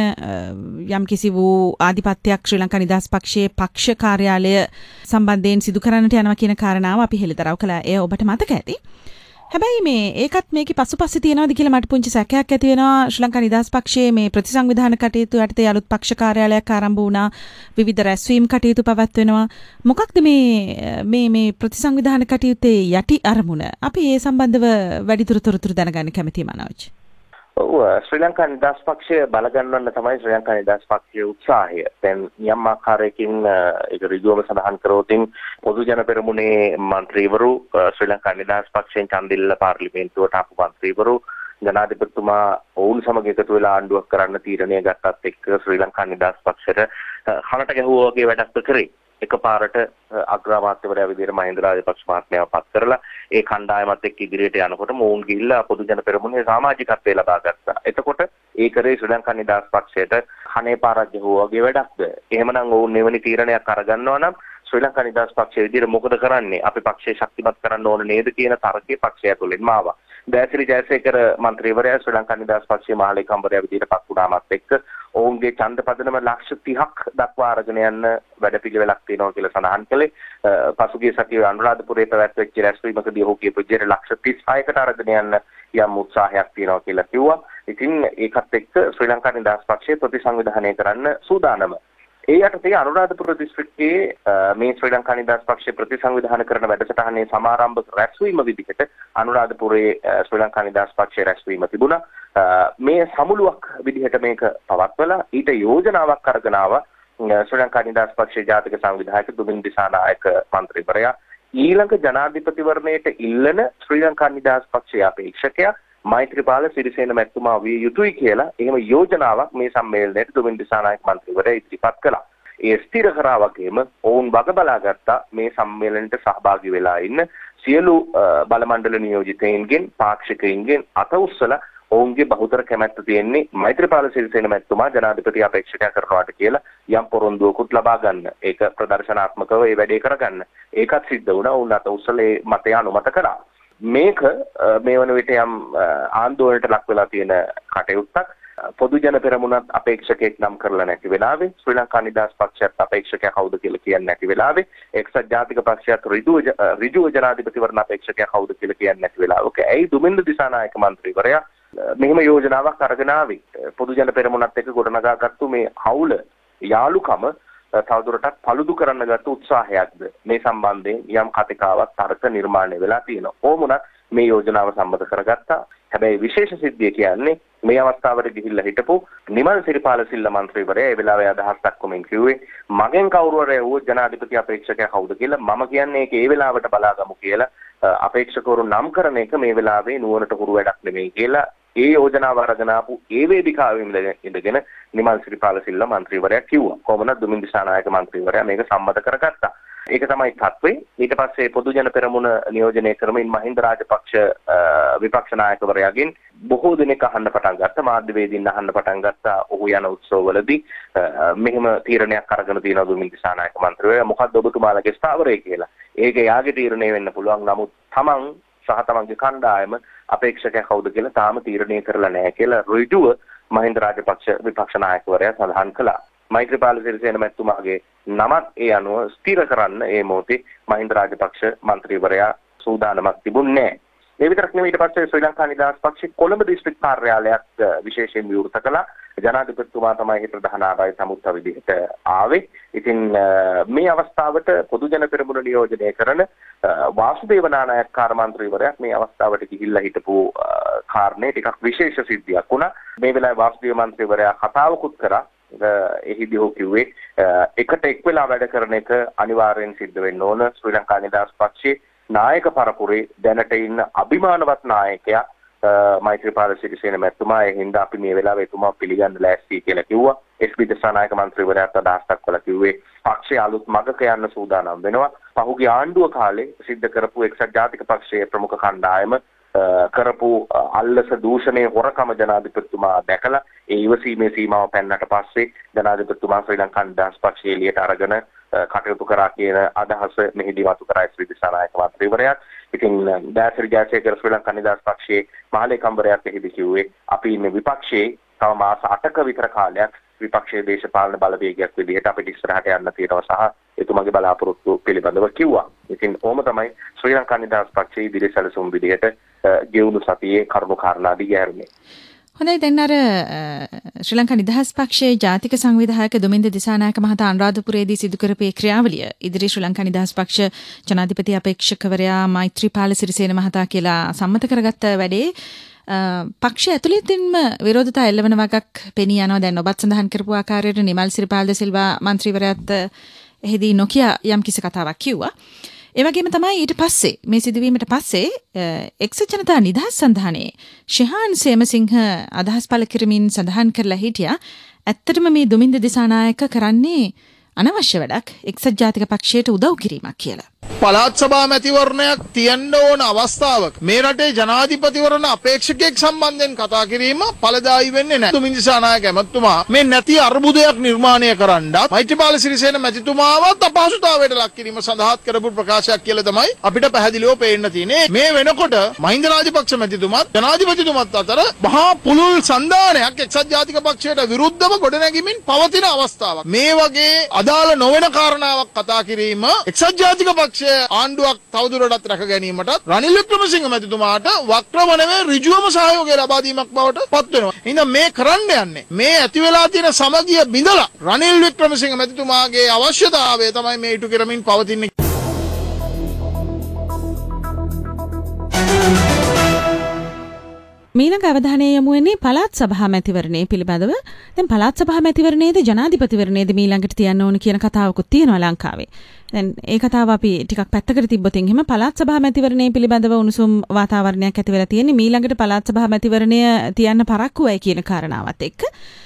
යම් කිසි වූ ආධිපත්‍යයක් ශ්‍රී ලංකා නිදහස් පක්ෂයේ පක්ෂ කාර්යාලය සම්බන්ධයෙන් සිදු කරන්නට යනවා කියන කාරණාව අපි හෙළිදරව් කළා. එය ඔබට මතක ඇති. හැබැයි මේ ඒකත් මේකේ පසුපස්සේ තියෙනවද කියලා මට පුංචි සැකයක් ඇති වෙනවා. ශ්‍රී ලංකා නිදහස් පක්ෂයේ මේ ප්‍රතිසංවිධාන කටයුතු යටතේ අලුත් පක්ෂ කාර්යාලයක් ආරම්භ වුණා. විවිධ රැස්වීම් කටයුතු පවත්වනවා. මොකක්ද මේ මේ මේ ප්‍රතිසංවිධාන කටයුත්තේ යටි අරමුණ? අපි ඒ සම්බන්ධව වැඩිදුර තොරතුරු දැනගන්න කැමතියි මනෝජ්. ඔව් ශ්‍රී ලංකා නිදහස් පක්ෂය බලගන්නන්න තමයි ශ්‍රී ලංකා නිදහස් පක්ෂයේ උත්සාහය. දැන් යම් ආකාරයකින් ඒක ඍජුවම සඳහන් කරෝතින් පොදු ජන පෙරමුණේ මන්ත්‍රීවරු ශ්‍රී ලංකා නිදහස් පක්ෂයෙන් ඡන්දිල්ල පාර්ලිමේන්තුවට ආපු මන්ත්‍රීවරු ජනාධිපතිතුමා ඔවුන් සමග එකතු වෙලා ආණ්ඩුවක් කරන්න තීරණය ගත්තත් එක්ක ශ්‍රී ලංකා නිදහස් පක්ෂයට කනට ගැහුවා වගේ වැඩක් කරේ. එකපාරට අග්‍රාමාත්‍යවරයා විදිහට මහින්ද රාජපක්ෂ මහත්මයාව පත් කරලා ඒ කණ්ඩායමත් එක්ක ඉදිරියට යනකොට මොවුන් ගිහිල්ලා පොදු ජන පෙරමුණේ සමාජිකත්වයේ ලබා ගත්තා. එතකොට ඒ කරේ ශ්‍රී ලංකා නිදහස් පක්ෂයට කනේ පාරක් ගැහුවා වගේ වැඩක්ද? එහෙමනම් ඔවුන් මෙවැනි තීරණයක් අරගන්නවා නම් ශ්‍රී ලංකා නිදහස් පක්ෂයේ විදිහට මොකද කරන්නේ? අපි පක්ෂය ශක්තිමත් කරන්න ඕන නේද කියන තර්කයේ පක්ෂය ඇතුළෙන්ම ආවා. දෑසිරි ජයසේකර මන්ත්‍රීවරයා ශ්‍රී ලංකා නිදහස් පක්ෂයේ මහලේකම්වරයා විදිහට පත් වුණාමත් එක්ක ඔවුන්ගේ ඡන්ද පදනම ලක්ෂ තිහක් දක්වා අරගෙන යන්න වැඩපිළිවෙලක් තියෙනවා කියලා සඳහන් කළේ. පසුගිය සතියේ අනුරාධපුරයේ පැවැත්වෙච්ච රැස්වීමකදී ඔහු කියපු විදිහට ලක්ෂ තිස් හයකට අරගෙන යන්න යම් උත්සාහයක් තියෙනවා කියලා කිව්වා. ඉතින් ඒකත් එක්ක ශ්‍රී ලංකා නිදහස් පක්ෂයේ ප්‍රතිසංවිධානය කරන්න සූදානම. ඒ යටතේ අනුරාධපුර දිස්ත්‍රික්කයේ මේ ශ්‍රී ලංකා නිදහස් පක්ෂයේ ප්‍රතිසංවිධාන කරන වැඩසටහනේ සමාරම්භ රැස්වීම විදිහට අනුරාධපුරයේ ශ්‍රී ලංකා නිදහස් පක්ෂයේ රැස්වීම තිබුණා. මේ සමුළුවක් විදිහට මේක පවත්වලා ඊට යෝජනාවක් අරගෙන ආවා ශ්‍රී ලංකා නිදහස් පක්ෂයේ ජාතික සංවිධායක දුමින් දිසානායක මන්ත්‍රීවරයා. ඊළඟ ජනාධිපතිවරණයට ඉල්ලන ශ්‍රී ලංකා නිදහස් පක්ෂයේ අපේක්ෂකයා මෛත්‍රීපාල සිරිසේන මැතිතුමා විය යුතුයි කියලා එහෙම යෝජනාවක් මේ සම්මේලනයේ දුමින් දිසානායක මන්ත්‍රීවරයා ඉදිරිපත් කළා. ඒ ස්ථිර කරා වගේම ඔවුන් වග බලාගත්තා මේ සම්මේලනයට සහභාගී වෙලා ඉන්න සියලු බලමණ්ඩල නියෝජිතයින්ගෙන් පාක්ෂිකයින්ගෙන් අත උස්සලා ඔවුන්ගේ බහුතර කැමැත්ත තියෙන්නේ මෛත්‍රීපාල සිරිසේන මැතිතුමා ජනාධිපති අපේක්ෂකයා කරනවාට කියලා යම් පොරොන්දුවකුත් ලබා ගන්න. ඒක ප්‍රදර්ශනාත්මකව ඒ වැඩේ කරගන්න. ඒකත් සිද්ධ වුණා. ඔවුන් අත උස්සලා ඒ මතය අනුමත කරා. මේක මේ වන විට යම් ආందోලනයට ලක් වෙලා තියෙන කටයුත්තක්. පොදු ජන පෙරමුණත් අපේක්ෂකෙක් නම් කරලා නැති වෙලාවේ ශ්‍රී ලංකා නිදහස් පක්ෂයත් අපේක්ෂකයා කවුද කියලා කියන්නේ නැති වෙලාවේ එක්සත් ජාතික පක්ෂයත් ඍජුව ඍජුව ජනාධිපතිවරණ අපේක්ෂකයා කවුද කියලා කියන්නේ නැති වෙලාවේ ඔකේ ඇයි දුමින්ද දිසානායක මන්ත්‍රීවරයා මෙහෙම යෝජනාවක් අරගෙන ආවේ පොදු ජන පෙරමුණත් එක්ක ගොඩනගාගත්තු මේ හවුල යාළුකම තවදුරටත් පළුදු කරන්න ගත්ත උත්සාහයක්ද මේ සම්බන්ධයෙන් යම් කතිකාවක් තර්ක නිර්මාණය වෙලා තියෙනවා. ඕමුණත් මේ යෝජනාව සම්මත කරගත්තා. හැබැයි විශේෂ සිද්ධිය කියන්නේ මේ අවස්ථාවට ගිහිල්ලා හිටපු නිමල් සිරිපාල සිල්ල මන්ත්‍රීවරයා ඒ වෙලාවේ අදහස් දක්වමින් කිව්වේ මගෙන් කවුරු හරි වූ ජනාධිපති අපේක්ෂකයා කවුද කියලා මම කියන්නේ ඒක ඒ වෙලාවට බලාගමු කියලා අපේක්ෂකවරු නම් කරන එක මේ වෙලාවේ නුවණට හුරු වැඩක් නෙමෙයි කියලා ඒ යෝජනාව අරගෙන ආපු ඒ වේදිකාවේ ඉඳගෙන නිමල් සිරිපාල සිල්ල මන්ත්‍රීවරයා කිව්වා. කොහොමද දුමින් දිසානායක මන්ත්‍රීවරයා මේක සම්මත කරගත්තා. ඒක තමයි තත්ත්වේ. ඊට පස්සේ පොදු ජන පෙරමුණ නියෝජනය කරමින් මහින්ද රාජපක්ෂ විපක්ෂ නායකවරයාගෙන් බොහෝ දෙනෙක් අහන්න පටන් ගත්තා. මාධ්‍යවේදීන් අහන්න පටන් ගත්තා. ඔහු යන උත්සවවලදී මෙහෙම තීරණයක් අරගෙන තියෙනවා දුමින් දිසානායක මන්ත්‍රීවරයා. මොකක්ද ඔබතුමාලගේ ස්ථාවරය කියලා. ඒක යාගේ තීරණය වෙන්න පුළුවන්. නමුත් තමන් සහ තමන්ගේ කණ්ඩායම අපේක්ෂකයා කවුද කියලා තාම තීරණය කරලා නැහැ කියලා ඍජුව මහින්ද රාජපක්ෂ විපක්ෂ නායකවරයා සඳහන් කළා. මෛත්‍රීපාල සිරිසේන මැතිතුමාගේ නමත් ඒ අනුව ස්ථිර කරන්න ඒ මොහොතේ මහින්ද රාජපක්ෂ මන්ත්‍රීවරයා සූදානමක් තිබුණේ නැහැ. ඒ විතරක් නෙවෙයි ඊට පස්සේ ශ්‍රී ලංකා නිදහස් පක්ෂයේ කොළඹ දිස්ත්‍රික් කාර්යාලයක් විශේෂයෙන් විවෘත කළා. ජනාධිපතිතුමා තමයි ප්‍රධාන ආරාධිත සමුත්ත විදිහට ආවේ. ඉතින් මේ අවස්ථාවට පොදු ජන පෙරමුණ නියෝජනය කරන වාසුදේව නානායක කාර්යමන්ත්‍රීවරයා මේ අවස්ථාවට ගිහිල්ලා හිටපු කාරණේ ටිකක් විශේෂ සිද්ධියක් වුණා. මේ වෙලාවේ වාසුදේව මන්ත්‍රීවරයා කතාවකුත් කරා. එහිදී ඔහු කිව්වේ එකට එක් වෙලා වැඩ කරන එක අනිවාර්යෙන් සිද්ධ වෙන්න ඕන. ශ්‍රී ලංකා නිදහස් පක්ෂයේ නායක පරපුරේ දැනට ඉන්න අභිමානවත් නායකයා මෛත්‍රීපාල සිරිසේන මැතිතුමා. ඒ හින්දා අපි මේ වෙලාවේ එතුමා පිළිගන්න ලෑස්ති කියලා කිව්වා. එස්.පී. දසනායක මන්ත්‍රීවරයාත් අදහස් දක්වලා කිව්වේ පක්ෂය අලුත් මගක යන්න සූදානම් වෙනවා. පහුගිය ආණ්ඩුව කාලේ සිද්ධ කරපු එක්සත් ජාතික පක්ෂයේ ප්‍රමුඛ කණ්ඩායම කරපු අල්ලස දූෂණයේ හොරකම ජනාධිපතිතුමා දැකලා ඒ ඉවසීමේ සීමාව පෙන්නට පස්සේ ජනාධිපතිතුමා ශ්‍රී ලංකා නිදහස් පක්ෂය එළියට අරගෙන කටයුතු කරා කියන අදහස මෙහිදී මතු කරා එස්.පී. දසනායක මන්ත්‍රීවරයා. ඉතින් දයාසිරි ජයසේකර ශ්‍රී ලංකා නිදහස් පක්ෂයේ මහලේකම්වරයාත් එහිදී කිව්වේ අපි ඉන්නේ විපක්ෂයේ තව මාස අටක විතර කාලයක් විපක්ෂයේ දේශපාලන බලවේගයක් විදිහට අපිට ඉස්සරහට යන්න තියෙනවා සහ එතුමාගේ බලාපොරොත්තු පිළිබඳව කිව්වා. ඉතින් ඕම තමයි ශ්‍රී ලංකා නිදහස් පක්ෂයේ ඉදිරි සැලසුම් විදිහට ගෙවුණු සතියේ කරුණු කාරණා දිගහැරුණේ. හොඳයි දැන් අර ශ්‍රී ලංකා නිදහස් පක්ෂයේ ජාතික සංවිධායක දුමින්ද දිසානායක මහතා අනුරාධපුරයේදී සිදු කරපු ක්‍රියාවලිය ඉදිරි ශ්‍රී ලංකා නිදහස් පක්ෂ ජනාධිපති අපේක්ෂකවරයා මෛත්‍රීපාල සිරිසේන මහතා කියලා සම්මත කරගත්ත වැඩේ පක්ෂය ඇතුළතින්ම විරෝධතා එල්ලවන වගක් පෙනී යනවා. දැන් ඔබත් සඳහන් කරපු ආකාරයට නිමල් සිරිපාල ද සිල්වා මන්ත්‍රීවරයාත් එහිදී නොකිය යම් කිසි කතාවක් කිව්වා. ඒ වගේම තමයි ඊට පස්සේ මේ සිදුවීමට පස්සේ එක්සත් ජනතා නිදහස් සන්ධානයේ ශිහාන් සේමසිංහ අදහස් පළ කරමින් සඳහන් කරලා හිටියා ඇත්තටම මේ දුමින්ද දිසානායක කරන්නේ අනවශ්‍ය වැඩක් එක්සත් ජාතික පක්ෂයට උදව් කිරීමක් කියලා. පළාත් සභා මැතිවරණයක් තියන්න ඕන අවස්ථාවක මේ රටේ ජනාධිපතිවරණ අපේක්ෂකයෙක් සම්බන්ධයෙන් කතා කිරීම ඵලදායී වෙන්නේ නැහැ. දුමින්ද දිසානායක මැතිතුමා මේ නැති අර්බුදයක් නිර්මාණය කරන්නත් මෛත්‍රීපාල සිරිසේන මැතිතුමාවත් අපහසුතාවයට ලක් කිරීම සඳහා කරපු ප්‍රකාශයක් කියලා තමයි අපිට පැහැදිලිව පේන්න තියෙන්නේ. මේ වෙනකොට මහින්ද රාජපක්ෂ මැතිතුමාත් ජනාධිපතිතුමාත් අතර මහා පුළුල් සන්ධානයක් එක්සත් ජාතික පක්ෂයට විරුද්ධව ගොඩනැගීමෙන් පවතින අවස්ථාවක්. මේ වගේ අදාළ නොවන කාරණාවක් කතා කිරීම එක්සත් ජාතික පක්ෂ ආණ්ඩුවක් තවදුරටත් රැක ගැනීමටත් රනිල් වික්‍රමසිංහ මැතිතුමාට වක්‍රම නෙමෙයි ඍජුවම සහයෝගය ලබා දීමක් බවට පත් වෙනවා. එහෙනම් මේ කරන්න යන්නේ මේ ඇති වෙලා තියෙන සමගිය බිඳලා රනිල් වික්‍රමසිංහ මැතිතුමාගේ අවශ්‍යතාවය තමයි මේ ඉටු කරමින් පවතින්නේ. මීළඟ අවධානය යොමු වෙන්නේ පළාත් සභා මැතිවරණය පිළිබඳව. දැන් පළාත් සභා මැතිවරණයේද ජනාධිපතිවරණයේද මීළඟට තියන්න ඕන කියන කතාවකුත් තියෙනවා ලංකාවේ. දැන් ඒ කතාව අපි ටිකක් පැත්තකට තිබ්බොත් එහෙම පළාත් සභා මැතිවරණය පිළිබඳව උණුසුම් වාතාවරණයක් ඇති වෙලා තියෙන්නේ මීළඟට පළාත් සභා මැතිවරණය තියන්න පරක්කු වෙයි කියන කාරණාවත් එක්ක.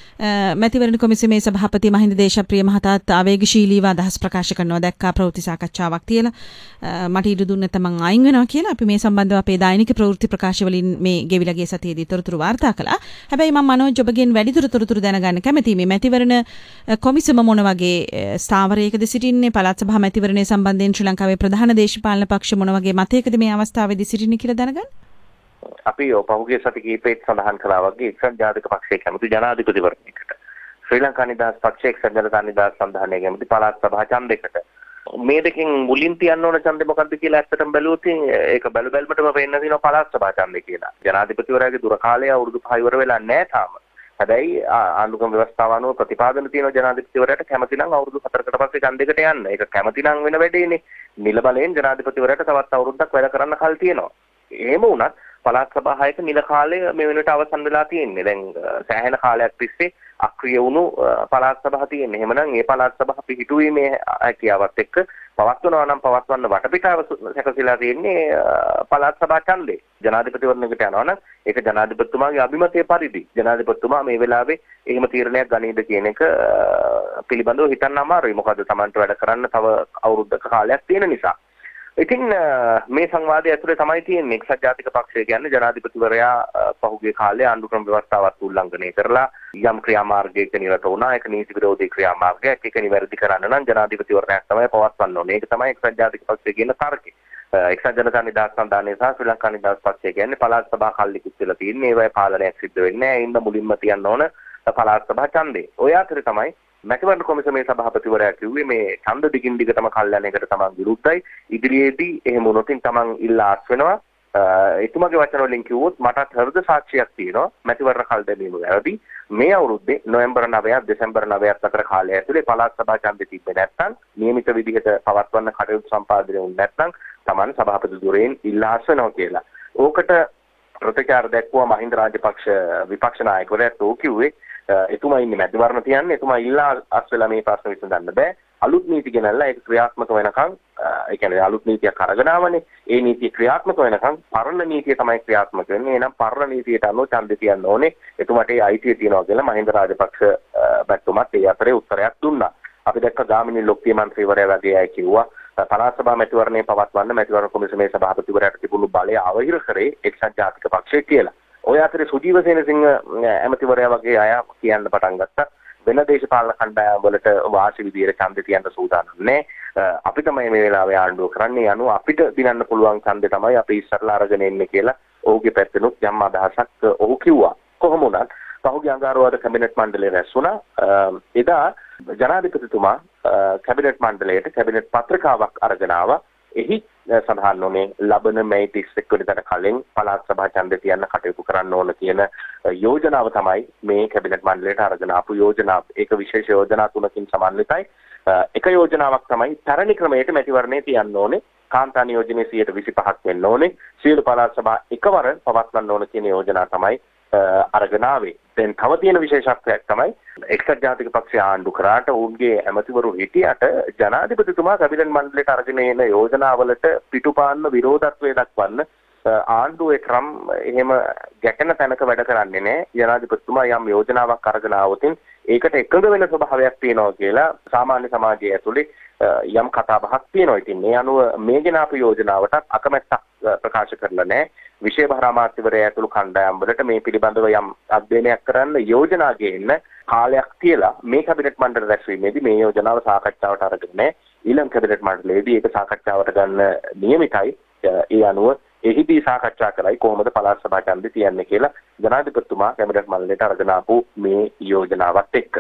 මැතිවරණ කොමිසමේ සභාපති මහින්ද දේශප්‍රිය මහතාත් ආවේගශීලීව අදහස් ප්‍රකාශ කරනවා දැක්කා ප්‍රවෘත්ති සාකච්ඡාවක් තියලා මට ඉඩ දුන්න තමන් අයින් වෙනවා කියලා. අපි මේ සම්බන්ධව අපේ දෛනික ප්‍රවෘත්ති ප්‍රකාශ වලින් මේ ගෙවිලා ගිය සතියේදී තොරතුරු වාර්තා කළා. හැබැයි මම මනෝජ් ඔබගෙන් වැඩිදුර තොරතුරු දැනගන්න කැමතියි. මේ මැතිවරණ කොමිසම මොන වගේ ස්ථාවරයකද සිටින්නේ? පළාත් සභා මැතිවරණය සම්බන්ධයෙන් ශ්‍රී ලංකාවේ ප්‍රධාන දේශපාලන පක්ෂ මොන වගේ මතයකද මේ අවස්ථාවේදී සිටින්නේ කියලා දැනගන්න. අපි පහුගිය සති කිහිපෙත් සඳහන් කළා වගේ එක්සත් ජාතික පක්ෂයේ කැමති ජනාධිපතිවරණයකට ශ්‍රී ලංකා නිදහස් පක්ෂයේ එක්සත් ජනතා නිදහස් සන්ධානයේ කැමති පළාත් සභා ඡන්දයකට මේ දෙකෙන් මුලින් තියන්න ඕන ඡන්දේ මොකක්ද කියලා ඇත්තටම බැලුවොත් ඒක බැලු බැලමටම පේන්න තියෙනවා පළාත් සභා ඡන්දේ කියලා. ජනාධිපතිවරයාගේ දුර කාලය අවුරුදු පහ ඉවර වෙලා නැහැ තාම. හැබැයි ආණ්ඩුක්‍රම ව්‍යවස්ථාව අනුව ප්‍රතිපාදන තියෙන ජනාධිපතිවරයාට කැමති නම් අවුරුදු හතරකට පස්සේ ඡන්දයකට යන්න. ඒක කැමති නම් වෙන වැඩේනේ. නිල බලයෙන් ජනාධිපතිවරයාට තවත් අවුරුද්දක් වැඩ කරන්න කල් තියෙනවා. එහෙම වුණත් පළාත් සභායක නිල කාලය මේ වෙනකොට අවසන් වෙලා තියෙන්නේ. දැන් සෑහෙන කාලයක් තිස්සේ අක්‍රිය වුණු පළාත් සභා තියෙන්නේ. එහෙමනම් මේ පළාත් සභා පිහිටුවීමේ හැකියාවත් එක්ක පවත්වනවා නම් පවත්වන්න වටපිටාව සැකසීලා තියෙන්නේ පළාත් සභා ඡන්දේ. ජනාධිපතිවරණයකට යනවා නම් ඒක ජනාධිපතිතුමාගේ අභිමතය පරිදි ජනාධිපතිතුමා මේ වෙලාවේ එහෙම තීරණයක් ගනීද කියන එක පිළිබඳව හිතන්න අමාරුයි. මොකද Tamanට වැඩ කරන්න තව අවුරුද්දක කාලයක් තියෙන නිසා. ඉතින් මේ සංවාදය ඇතුලේ තමයි තියෙන්නේ එක්සත් ජාතික පක්ෂය කියන්නේ ජනාධිපතිවරයා පහුගිය කාලේ ආණ්ඩුක්‍රම ව්‍යවස්ථාවත් උල්ලංඝනය කරලා යම් ක්‍රියාමාර්ගයක නිරත වුණා. ඒක නීති විරෝධී ක්‍රියාමාර්ගයක්. ඒක නිවැරදි කරන්න නම් ජනාධිපතිවරණයක් තමයි පවත්වන්න ඕනේ. ඒක තමයි එක්සත් ජාතික පක්ෂය කියන තර්කය. එක්සත් ජනතා නිදහස් සන්ධානය සහ ශ්‍රී ලංකා නිදහස් පක්ෂය කියන්නේ පළාත් සභා කල්ලිකුත් වෙලා තියෙන්නේ. ඒවයි පාලනයක් සිද්ධ වෙන්නේ නැහැ. ඒ හින්දා මුලින්ම තියන්න ඕන පළාත් සභා ඡන්දේ. ඔය අතරේ තමයි මැතිවරණ කොමිසමේ සභාපතිවරයා කිව්වේ මේ ඡන්ද දිගින් දිගටම කල්යන එකට තමන් විරුද්ධයි. ඉදිරියේදී එහෙම වුණොත් තමන් ඉල්ලා අස් වෙනවා. එතුමාගේ වචන වලින් කිව්වොත් මටත් හෘද සාක්ෂියක් තියෙනවා මැතිවරණ කල් දැමීම වැරදි. මේ අවුරුද්දේ නොවැම්බර් නවයත් දෙසැම්බර් නවයත් අතර කාලය ඇතුලේ පළාත් සභා ඡන්දෙ තිබ්බේ නැත්නම් නියමිත විදිහට පවත්වන්න කටයුතු සම්පාදනය වුනේ නැත්නම් තමන් සභාපති ධුරයෙන් ඉල්ලා අස් වෙනවා කියලා. ඕකට ප්‍රතිචාර දැක්වුවා මහින්ද රාජපක්ෂ විපක්ෂ නායකවරයාත් ඕක කිව්වේ එතුමා ඉන්නේ මැතිවරණ තියන්නේ එතුමා ඉල්ලා අස් වෙලා මේ ප්‍රශ්න විසඳන්න බෑ. අලුත් නීති ගෙනල්ලා ඒක ක්‍රියාත්මක වෙනකන් ඒ කියන්නේ අලුත් නීතියක් අරගෙන ආවනේ. ඒ නීතිය ක්‍රියාත්මක වෙනකන් පරණ නීතිය තමයි ක්‍රියාත්මක වෙන්නේ. එහෙනම් පරණ නීතියට අනුව ඡන්දෙ තියන්න ඕනේ. එතුමාට ඒ අයිතිය තියෙනවා කියලා මහින්ද රාජපක්ෂ බැට්තුමත් ඒ අතරේ උත්තරයක් දුන්නා. අපි දැක්ක ගාමිණී ලොක්කිය මන්ත්‍රීවරයා වගේ අය කිව්වා පළාත් සභා මැතිවරණය පවත්වන්න මැතිවරණ කොමිසමේ සභාපතිවරයාට තිබුණු බලය අවහිර කරේ එක්සත් ජාතික පක්ෂය කියලා. ඔය අතරේ සුජීව සේනසිංහ ඇමතිවරයා වගේ අය කියන්න පටන් ගත්තා. වෙන දේශපාලන කණ්ඩායම් වලට වාසි විදියට ඡන්දෙ තියන්න සූදානම් නැහැ. අපි තමයි මේ වෙලාවේ ආණ්ඩුව කරන්නේ. අනු අපිට දිනන්න පුළුවන් ඡන්දෙ තමයි අපි ඉස්සරලා අරගෙන එන්නේ කියලා ඔහුගේ පැත්තෙනුත් යම් අදහසක් ඔහු කිව්වා. කොහොම වුණත් පහුගිය අඟහරුවාදා කැබිනට් මණ්ඩලය රැස් වුණා. එදා ජනාධිපතිතුමා කැබිනට් මණ්ඩලයට කැබිනට් පත්‍රිකාවක් අරගෙන ආවා. එහි සඳහන් වුණේ ලබන මැයි තිස් එක් වෙනිදාට කලින් පළාත් සභා ඡන්දෙ තියන්න කටයුතු කරන්න ඕන කියන යෝජනාව තමයි මේ කැබිනට් මණ්ඩලයට අරගෙන ආපු යෝජනාව. ඒක විශේෂ යෝජනා තුනකින් සමන්විතයි. එක යෝජනාවක් තමයි තරණි ක්‍රමයට මැතිවරණය තියන්න ඕනේ. කාන්තා නියෝජනයේ සියයට විසිපහක් වෙන්න ඕනේ. සියලු පළාත් සභා එකවර පවත්වන්න ඕන කියන යෝජනා තමයි අරගෙන ආවේ. දැන් තව තියෙන විශේෂත්වයක් තමයි එක්සත් ජාතික පක්ෂය ආණ්ඩු කරාට ඔවුන්ගේ ඇමතිවරු හිටියට ජනාධිපතිතුමා කැබිනට් මණ්ඩලයට අරගෙන එන යෝජනාවලට පිටුපාන්න විරෝධත්වය දක්වන්න ආණ්ඩුවේ ක්‍රම එහෙම ගැටෙන තැනක වැඩ කරන්නේ නැහැ. ජනාධිපතිතුමා යම් යෝජනාවක් අරගෙන ආවොත් ඒකට එකඟ වෙන ස්වභාවයක් තියෙනවා කියලා සාමාන්‍ය සමාජය ඇතුලේ යම් කතාබහක් තියෙනවා. ඉතින් මේ අනුව මේ ගෙන අපේ යෝජනාවට අකමැත්තක් ප්‍රකාශ කරලා නැහැ. විශේෂ අමාත්‍යවරයා ඇතුළු කණ්ඩායම් වලට මේ පිළිබඳව යම් අධ්‍යයනයක් කරන්න යෝජනා ගේන්න කාලයක් තියලා මේ කැබිනට් මණ්ඩල රැස්වීමේදී මේ යෝජනාව සාකච්ඡාවට අරගෙන නැහැ. ඊළඟ කැබිනට් මණ්ඩලයේදී ඒක සාකච්ඡාවට ගන්න නියමිතයි. ඒ අනුව එහිදී සාකච්ඡා කරයි කොහොමද පළාත් සභා ඡන්දෙ තියන්නේ කියලා ජනාධිපතිතුමා කැබිනට් මණ්ඩලයට අරගෙන ආපු මේ යෝජනාවත් එක්ක.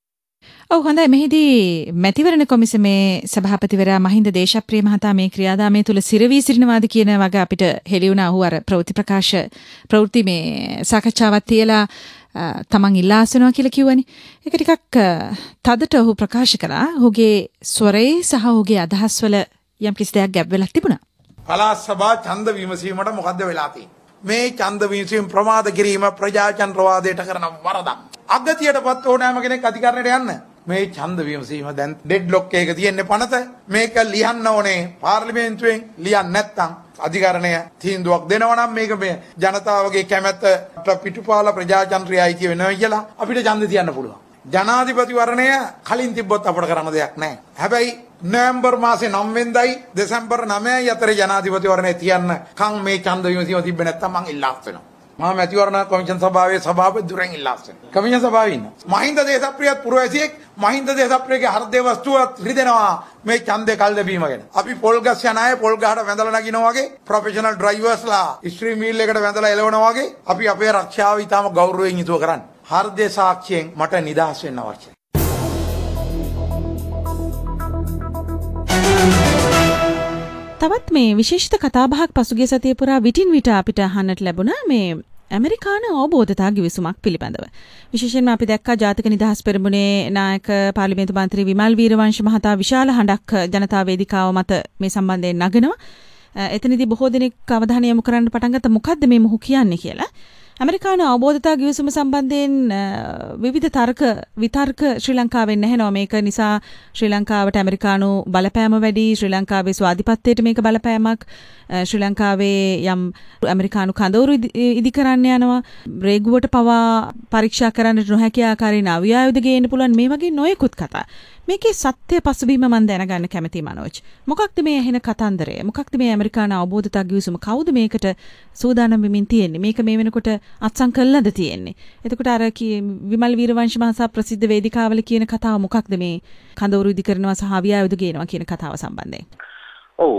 ඔව් හොඳයි. මෙහිදී මැතිවරණ කොමිසමේ සභාපතිවරයා මහින්ද දේශප්‍රිය මහතා මේ ක්‍රියාදාමය තුල සිරවී සිටිනවාද කියන වගේ අපිට හෙළි වුණා. ඔහු අර ප්‍රවෘත්ති ප්‍රකාශ ප්‍රවෘත්ති මේ සාකච්ඡාවක් තියලා තමන් ඉල්ලා අසනවා කියලා කිව්වනේ. ඒක ටිකක් තදට ඔහු ප්‍රකාශ කළා. ඔහුගේ ස්වරයේ සහ ඔහුගේ අදහස්වල යම් කිසි දෙයක් ගැබ් වෙලා තිබුණා. පළාත් සභා ඡන්ද විමසීමට මොකද්ද වෙලා තියෙන්නේ? මේ ඡන්ද විමසීම ප්‍රමාද කිරීම ප්‍රජාතන්ත්‍රවාදයට කරන වරදක්. අගතියටපත් ඕනෑම කෙනෙක් අධිකරණයට යන්න. මේ ඡන්ද විමසීම දැන් ඩෙඩ් ලොක් එකක තියෙන්නේ පනත. මේක ලියන්න ඕනේ පාර්ලිමේන්තුවෙන්. ලියන්න නැත්නම් අධිකරණය තීන්දුවක් දෙනවා නම් මේක මේ ජනතාවගේ කැමැත්ත පිටුපාලා ප්‍රජාතන්ත්‍රයයි කියවෙනවා කියලා අපිට ඡන්ද තියන්න පුළුවන්. ජනාධිපතිවරණය කලින් තිබ්බොත් අපට කරන්න දෙයක් නැහැ. හැබැයි නොවැම්බර් මාසේ නවය වෙනිදායි දෙසැම්බර් නවයයි අතර ජනාධිපතිවරණය තියන්න කන් මේ ඡන්ද විමසීම තිබ්බේ නැත්නම් මං ඉල්ලා අස්වෙනවා. මම මැතිවරණ කොමිෂන් සභාවේ සභාපති දුරෙන් ඉල්ලා අස්වෙනවා. කොමිෂන් සභාවේ ඉන්න. මහින්ද දේශප්‍රියත් පුරවැසියෙක් මහින්ද දේශප්‍රියගේ හෘදේ වස්තුවත් රිදෙනවා මේ ඡන්දේ කල් දැබීම ගැන. අපි පොල් ගස් යන අය පොල් ගහට වැඳලා නගිනවා වගේ ප්‍රොෆෙෂනල් ඩ්‍රයිවර්ස්ලා ස්ට්‍රීම් වීල් එකට වැඳලා එලවනවා වගේ අපි අපේ ආරක්ෂාව ඊටම ගෞරවයෙන් යුතුව කරන්නේ. හෘදේ සාක්ෂියෙන් මට නිදහස් වෙන්න අවශ්‍යයි. තවත් මේ විශේෂිත කතාබහක් පසුගිය සතිය පුරා විටින් විට අපිට අහන්නට ලැබුණා මේ ඇමරිකානු අවබෝධතා ගිවිසුමක් පිළිබඳව. විශේෂයෙන්ම අපි දැක්කා ජාතික නිදහස් පෙරමුණේ නායක පාර්ලිමේන්තු මන්ත්‍රී විමල් වීරවංශ මහතා විශාල හඬක් ජනතා වේදිකාව මත මේ සම්බන්ධයෙන් නගනවා. එතනදී බොහෝ දෙනෙක් අවධානය යොමු කරන්න පටන් ගත්තා මොකද්ද මේ මොහු කියන්නේ කියලා. ඇමරිකානු අවබෝධතා ගිවිසුම සම්බන්ධයෙන් විවිධ තර්ක විතර්ක ශ්‍රී ලංකාවෙන් නැහෙනවා. මේක නිසා ශ්‍රී ලංකාවට ඇමරිකානු බලපෑම වැඩි, ශ්‍රී ලංකාවේ ස්වාධිපත්‍යයට මේක බලපෑමක්, ශ්‍රී ලංකාවේ යම් ඇමරිකානු කඳවුරු ඉදි කරන්න යනවා, රේගුවට පවා පරීක්ෂා කරන්න නොහැකි ආකාරයෙන් අවි ආයුධ ගේන්න පුළුවන්, මේ වගේ නොයෙකුත් කතා. මේකේ සත්‍ය පසුබිම මම දැනගන්න කැමතියි මනෝජ්. මොකක්ද මේ ඇහෙන කතන්දරය? මොකක්ද මේ ඇමරිකානු අවබෝධතා ගිවිසුම? කවුද මේකට සූදානම් වෙමින් තියෙන්නේ? මේක මේ වෙනකොට අත්සන් කළාද තියෙන්නේ? එතකොට අර විමල් වීරවංශ මහතා ප්‍රසිද්ධ වේදිකාවල කියන කතාව මොකක්ද මේ කඳවුරු ඉදි කරනවා සහ අවි ආයුධ ගේනවා කියන කතාව සම්බන්ධයෙන්? ඔව්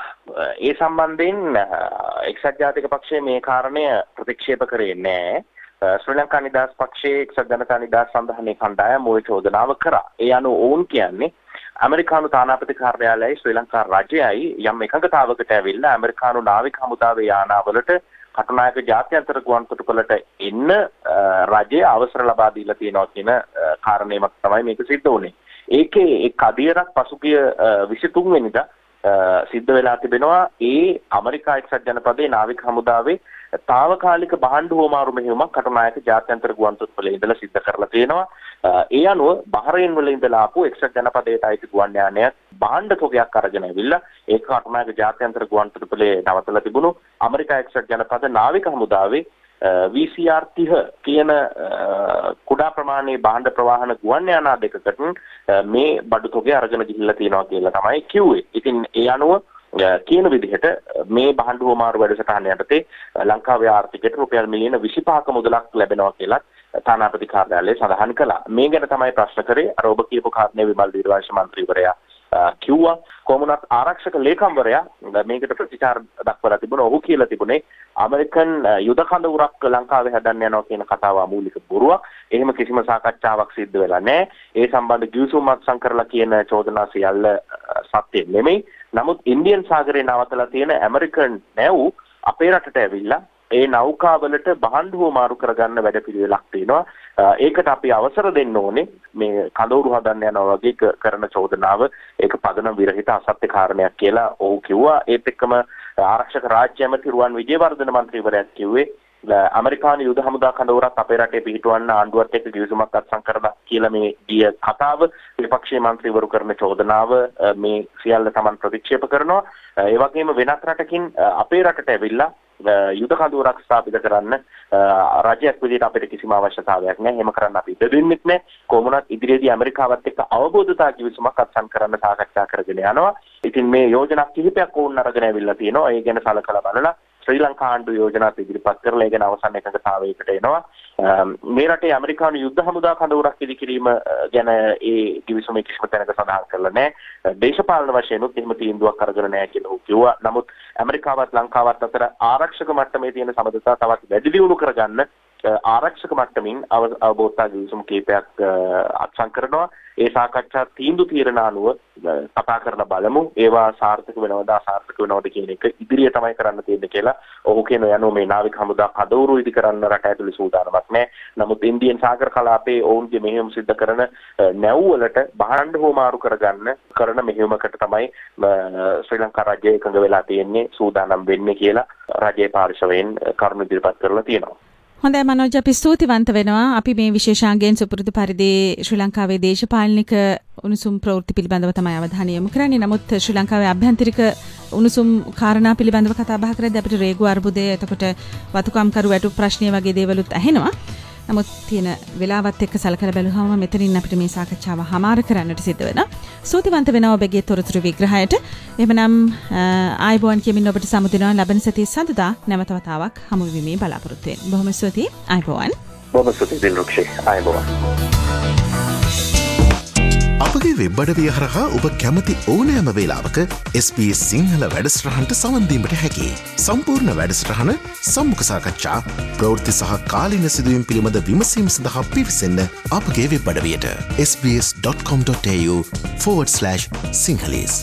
ඒ සම්බන්ධයෙන් එක්සත් ජාතික පක්ෂය මේ කාරණය ප්‍රතික්ෂේප කරේ නැහැ. ශ්‍රී ලංකා නිදහස් පක්ෂයේ එක්සත් ජනතා නිදහස් සන්ධානයේ කණ්ඩායම ওই චෝදනාව කරා. ඒ අනුව ඔවුන් කියන්නේ ඇමරිකානු තානාපති කාර්යාලයයි ශ්‍රී ලංකා රජයයි යම් එකඟතාවකට ඇවිල්ලා ඇමරිකානු නාවික හමුදාවේ යානාවලට කටුනායක ජාත්‍යන්තර ගුවන්තොටුපළට එන්න රජය අවසර ලබා දීලා තියෙනවා කියන කාරණේමක් තමයි මේක සිද්ධ වුනේ. ඒකේ එක් අදියරක් පසුගිය විසිතුන් වෙනිදා සිද්ධ වෙලා තිබෙනවා. ඒ ඇමරිකා එක්සත් ජනපදයේ නාවික හමුදාවේ తాවකාලික බහණ්ඩු හෝමාරු මෙහෙයුමක් කටුනායක ජාත්‍යන්තර ගුවන්තොටුපළේ ඉඳලා සිද්ධ කරලා තියෙනවා. ඒ අනුව බහරයින් වල ඉඳලා ආපු එක්සත් ජනපදයට අයිති ගුවන් යානයක් බහණ්ඩ තොගයක් අරගෙන ඇවිල්ලා ඒක කටුනායක ජාත්‍යන්තර ගුවන්තොටුපළේ නවත්තලා තිබුණු ඇමරිකා එක්සත් ජනපද නාවික හමුදාවේ V C R තිහ කියන කුඩා ප්‍රමාණයේ බහණ්ඩ ප්‍රවාහන ගුවන් යානා දෙකකට මේ බඩු තොගය අරගෙන ගිහිල්ලා තියෙනවා කියලා තමයි කිව්වේ. ඉතින් ඒ අනුව කියන විදිහට මේ බහණ්ඩු හෝමාරු වැඩසටහන යටතේ ලංකාවේ ආර්ථිකයට රුපියල් මිලියන විසිපහක මුදලක් ලැබෙනවා කියලා තානාපති කාර්යාලය සඳහන් කළා. මේ ගැන තමයි ප්‍රශ්න කරේ. අර ඔබ කියපු කාරණේ විමල් වීරවංශ මන්ත්‍රීවරයා කිව්වා. කොමුණත් ආරක්ෂක ලේකම්වරයා මේකට ප්‍රතිචාර දක්වලා තිබුණා. ඔහු කියලා තිබුණේ ඇමරිකන් යුද කඳවුරක් ලංකාවේ හදන්න යනවා කියන කතාව අමූලික බොරුවක්. එහෙම කිසිම සාකච්ඡාවක් සිද්ධ වෙලා නැහැ. ඒ සම්බන්ධ ගිවිසුමක් සංකරලා කියන චෝදනා සියල්ල සත්‍ය නෙමෙයි. නමුත් ඉන්දියන් සාගරේ නවතලා තියෙන ඇමරිකන් නැව් අපේ රටට ඇවිල්ලා ඒ නෞකාවලට බහණ්ඩු හෝමාරු කරගන්න වැඩපිළිවෙලක් තියෙනවා. ඒකට අපි අවසර දෙන්න ඕනේ. මේ කඳවුරු හදන්න යනවා වගේ කරන චෝදනාව ඒක පදනම් විරහිත අසත්‍ය කාරණයක් කියලා ඔහු කිව්වා. ඒත් එක්කම ආරක්ෂක රාජ්‍ය ඇමති රුවන් විජේවර්ධන මන්ත්‍රීවරයා කිව්වේ ඇමරිකානු යුද හමුදා කඳවුරක් අපේ රටේ පිහිටවන්න ආණ්ඩුවත් එක්ක ගිවිසුමක් අත්සන් කරලා කියලා මේ ගිය කතාව විපක්ෂීය මන්ත්‍රීවරු කරන චෝදනාව මේ සියල්ල Taman ප්‍රතික්ෂේප කරනවා. ඒ වගේම වෙනත් රටකින් අපේ රටට ඇවිල්ලා යුද කඳවුරක් ස්ථාපිත කරන්න රජයක් විදිහට අපිට කිසිම අවශ්‍යතාවයක් නැහැ. එහෙම කරන්න අපි දෙදෙන්නෙත් නැහැ. කොමුණත් ඉදිරියේදී ඇමරිකාවත් එක්ක අවබෝධතා කිවිසුමක් අත්සන් කරන්න සාකච්ඡා කරගෙන යනවා. ඉතින් මේ යෝජනා කිහිපයක් ඕන් අරගෙන ඇවිල්ලා තියෙනවා. ඒ ගැන සලකලා බලලා ශ්‍රී ලංකා ආණ්ඩු යෝජනාත් ඉදිරිපත් කරලා ඒ ගැන අවසන් එකඟතාවයකට එනවා. මේ රටේ ඇමරිකානු යුද්ධ හමුදා කඳවුරක් ඉදිකිරීම ගැන ඒ කිවිසුමේ කිසිම තැනක සඳහන් කරලා නැහැ. දේශපාලන වශයෙන් උත් එහෙම තීන්දුවක් අරගෙන නැහැ කියලා ඔහු කිව්වා. නමුත් ඇමරිකාවත් ලංකාවත් අතර ආරක්ෂක මට්ටමේ තියෙන සබඳතා තවත් වැඩි දියුණු කරගන්න ආරක්ෂක මට්ටමින් අවබෝධතා කිවිසුම් කීපයක් අත්සන් කරනවා. ඒ සාකච්ඡා තීන්දුව తీරන අනුව කතා කරලා බලමු. ඒවා සාර්ථක වෙනවද අසාර්ථක වෙනවද කියන එක ඉදිරිය තමයි කරන්න තියෙන්නේ කියලා ඔහු කියන යනුව මේ නාවික හමුදා කඳවුරු ඉදි කරන්න රට ඇතුළේ සූදානමක් නැහැ. නමුත් ඉන්දියන් සාගර කලාපයේ ඔවුන්ගේ මෙහෙයුම් සිද්ධ කරන නැව් වලට බහණ්ඩ හෝමාරු කරගන්න කරන මෙහෙයුමකට තමයි ශ්‍රී ලංකා රජය එකඟ වෙලා තියෙන්නේ සූදානම් වෙන්නේ කියලා රජයේ පාර්ශවයෙන් කරුණු ඉදිරිපත් කරලා තියෙනවා. හොඳයි මනෝජ් අපි ස්තුතිවන්ත වෙනවා. අපි මේ විශේෂාංගයෙන් සුපුරුදු පරිදි ශ්‍රී ලංකාවේ දේශපාලනික උණුසුම් ප්‍රවෘත්ති පිළිබඳව තමයි අවධානය යොමු කරන්නේ. නමුත් ශ්‍රී ලංකාවේ අභ්‍යන්තරික උණුසුම් කාරණා පිළිබඳව කතා බහ කරද්දී අපිට රේගු අර්බුදය, එතකොට වතුකම්කරු වැටුප් ප්‍රශ්නය වගේ දේවලුත් ඇහෙනවා. නමුත් තියෙන වෙලාවත් එක්ක සලකලා බැලුවම මෙතනින් අපිට මේ සාකච්ඡාව හමාර කරන්නට සිද්ධ වෙනවා. ස්තුතිවන්ත වෙනවා ඔබගේ තොරතුරු විග්‍රහයට. එහෙමනම් ආයිබෝන් කියමින් ඔබට සමුදිනවා ලබන සතියේ සඳුදා නැවත වතාවක් හමු වීමේ බලාපොරොත්තු වෙන්න. බොහොම ස්තුතියි ආයිබෝන්. බොහොම ස්තුතියි දිල්රුක්ෂේ. ආයිබෝන්. අපගේ වෙබ් අඩවිය හරහා ඔබ කැමති ඕනෑම වේලාවක S B S සිංහල වැඩසටහනට සවන් දීමට හැකි. සම්පූර්ණ වැඩසටහන සම්මුඛ සාකච්ඡා ප්‍රවෘත්ති සහ කාලීන සිදුවීම් පිළිබඳ විමසීම් සඳහා පිවිසෙන්න අපගේ වෙබ් අඩවියට s b s dot com dot a u forward slash sinhalese.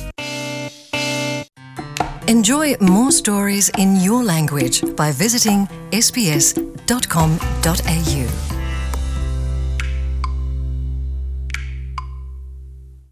Enjoy more stories in your language by visiting s b s dot com dot a u.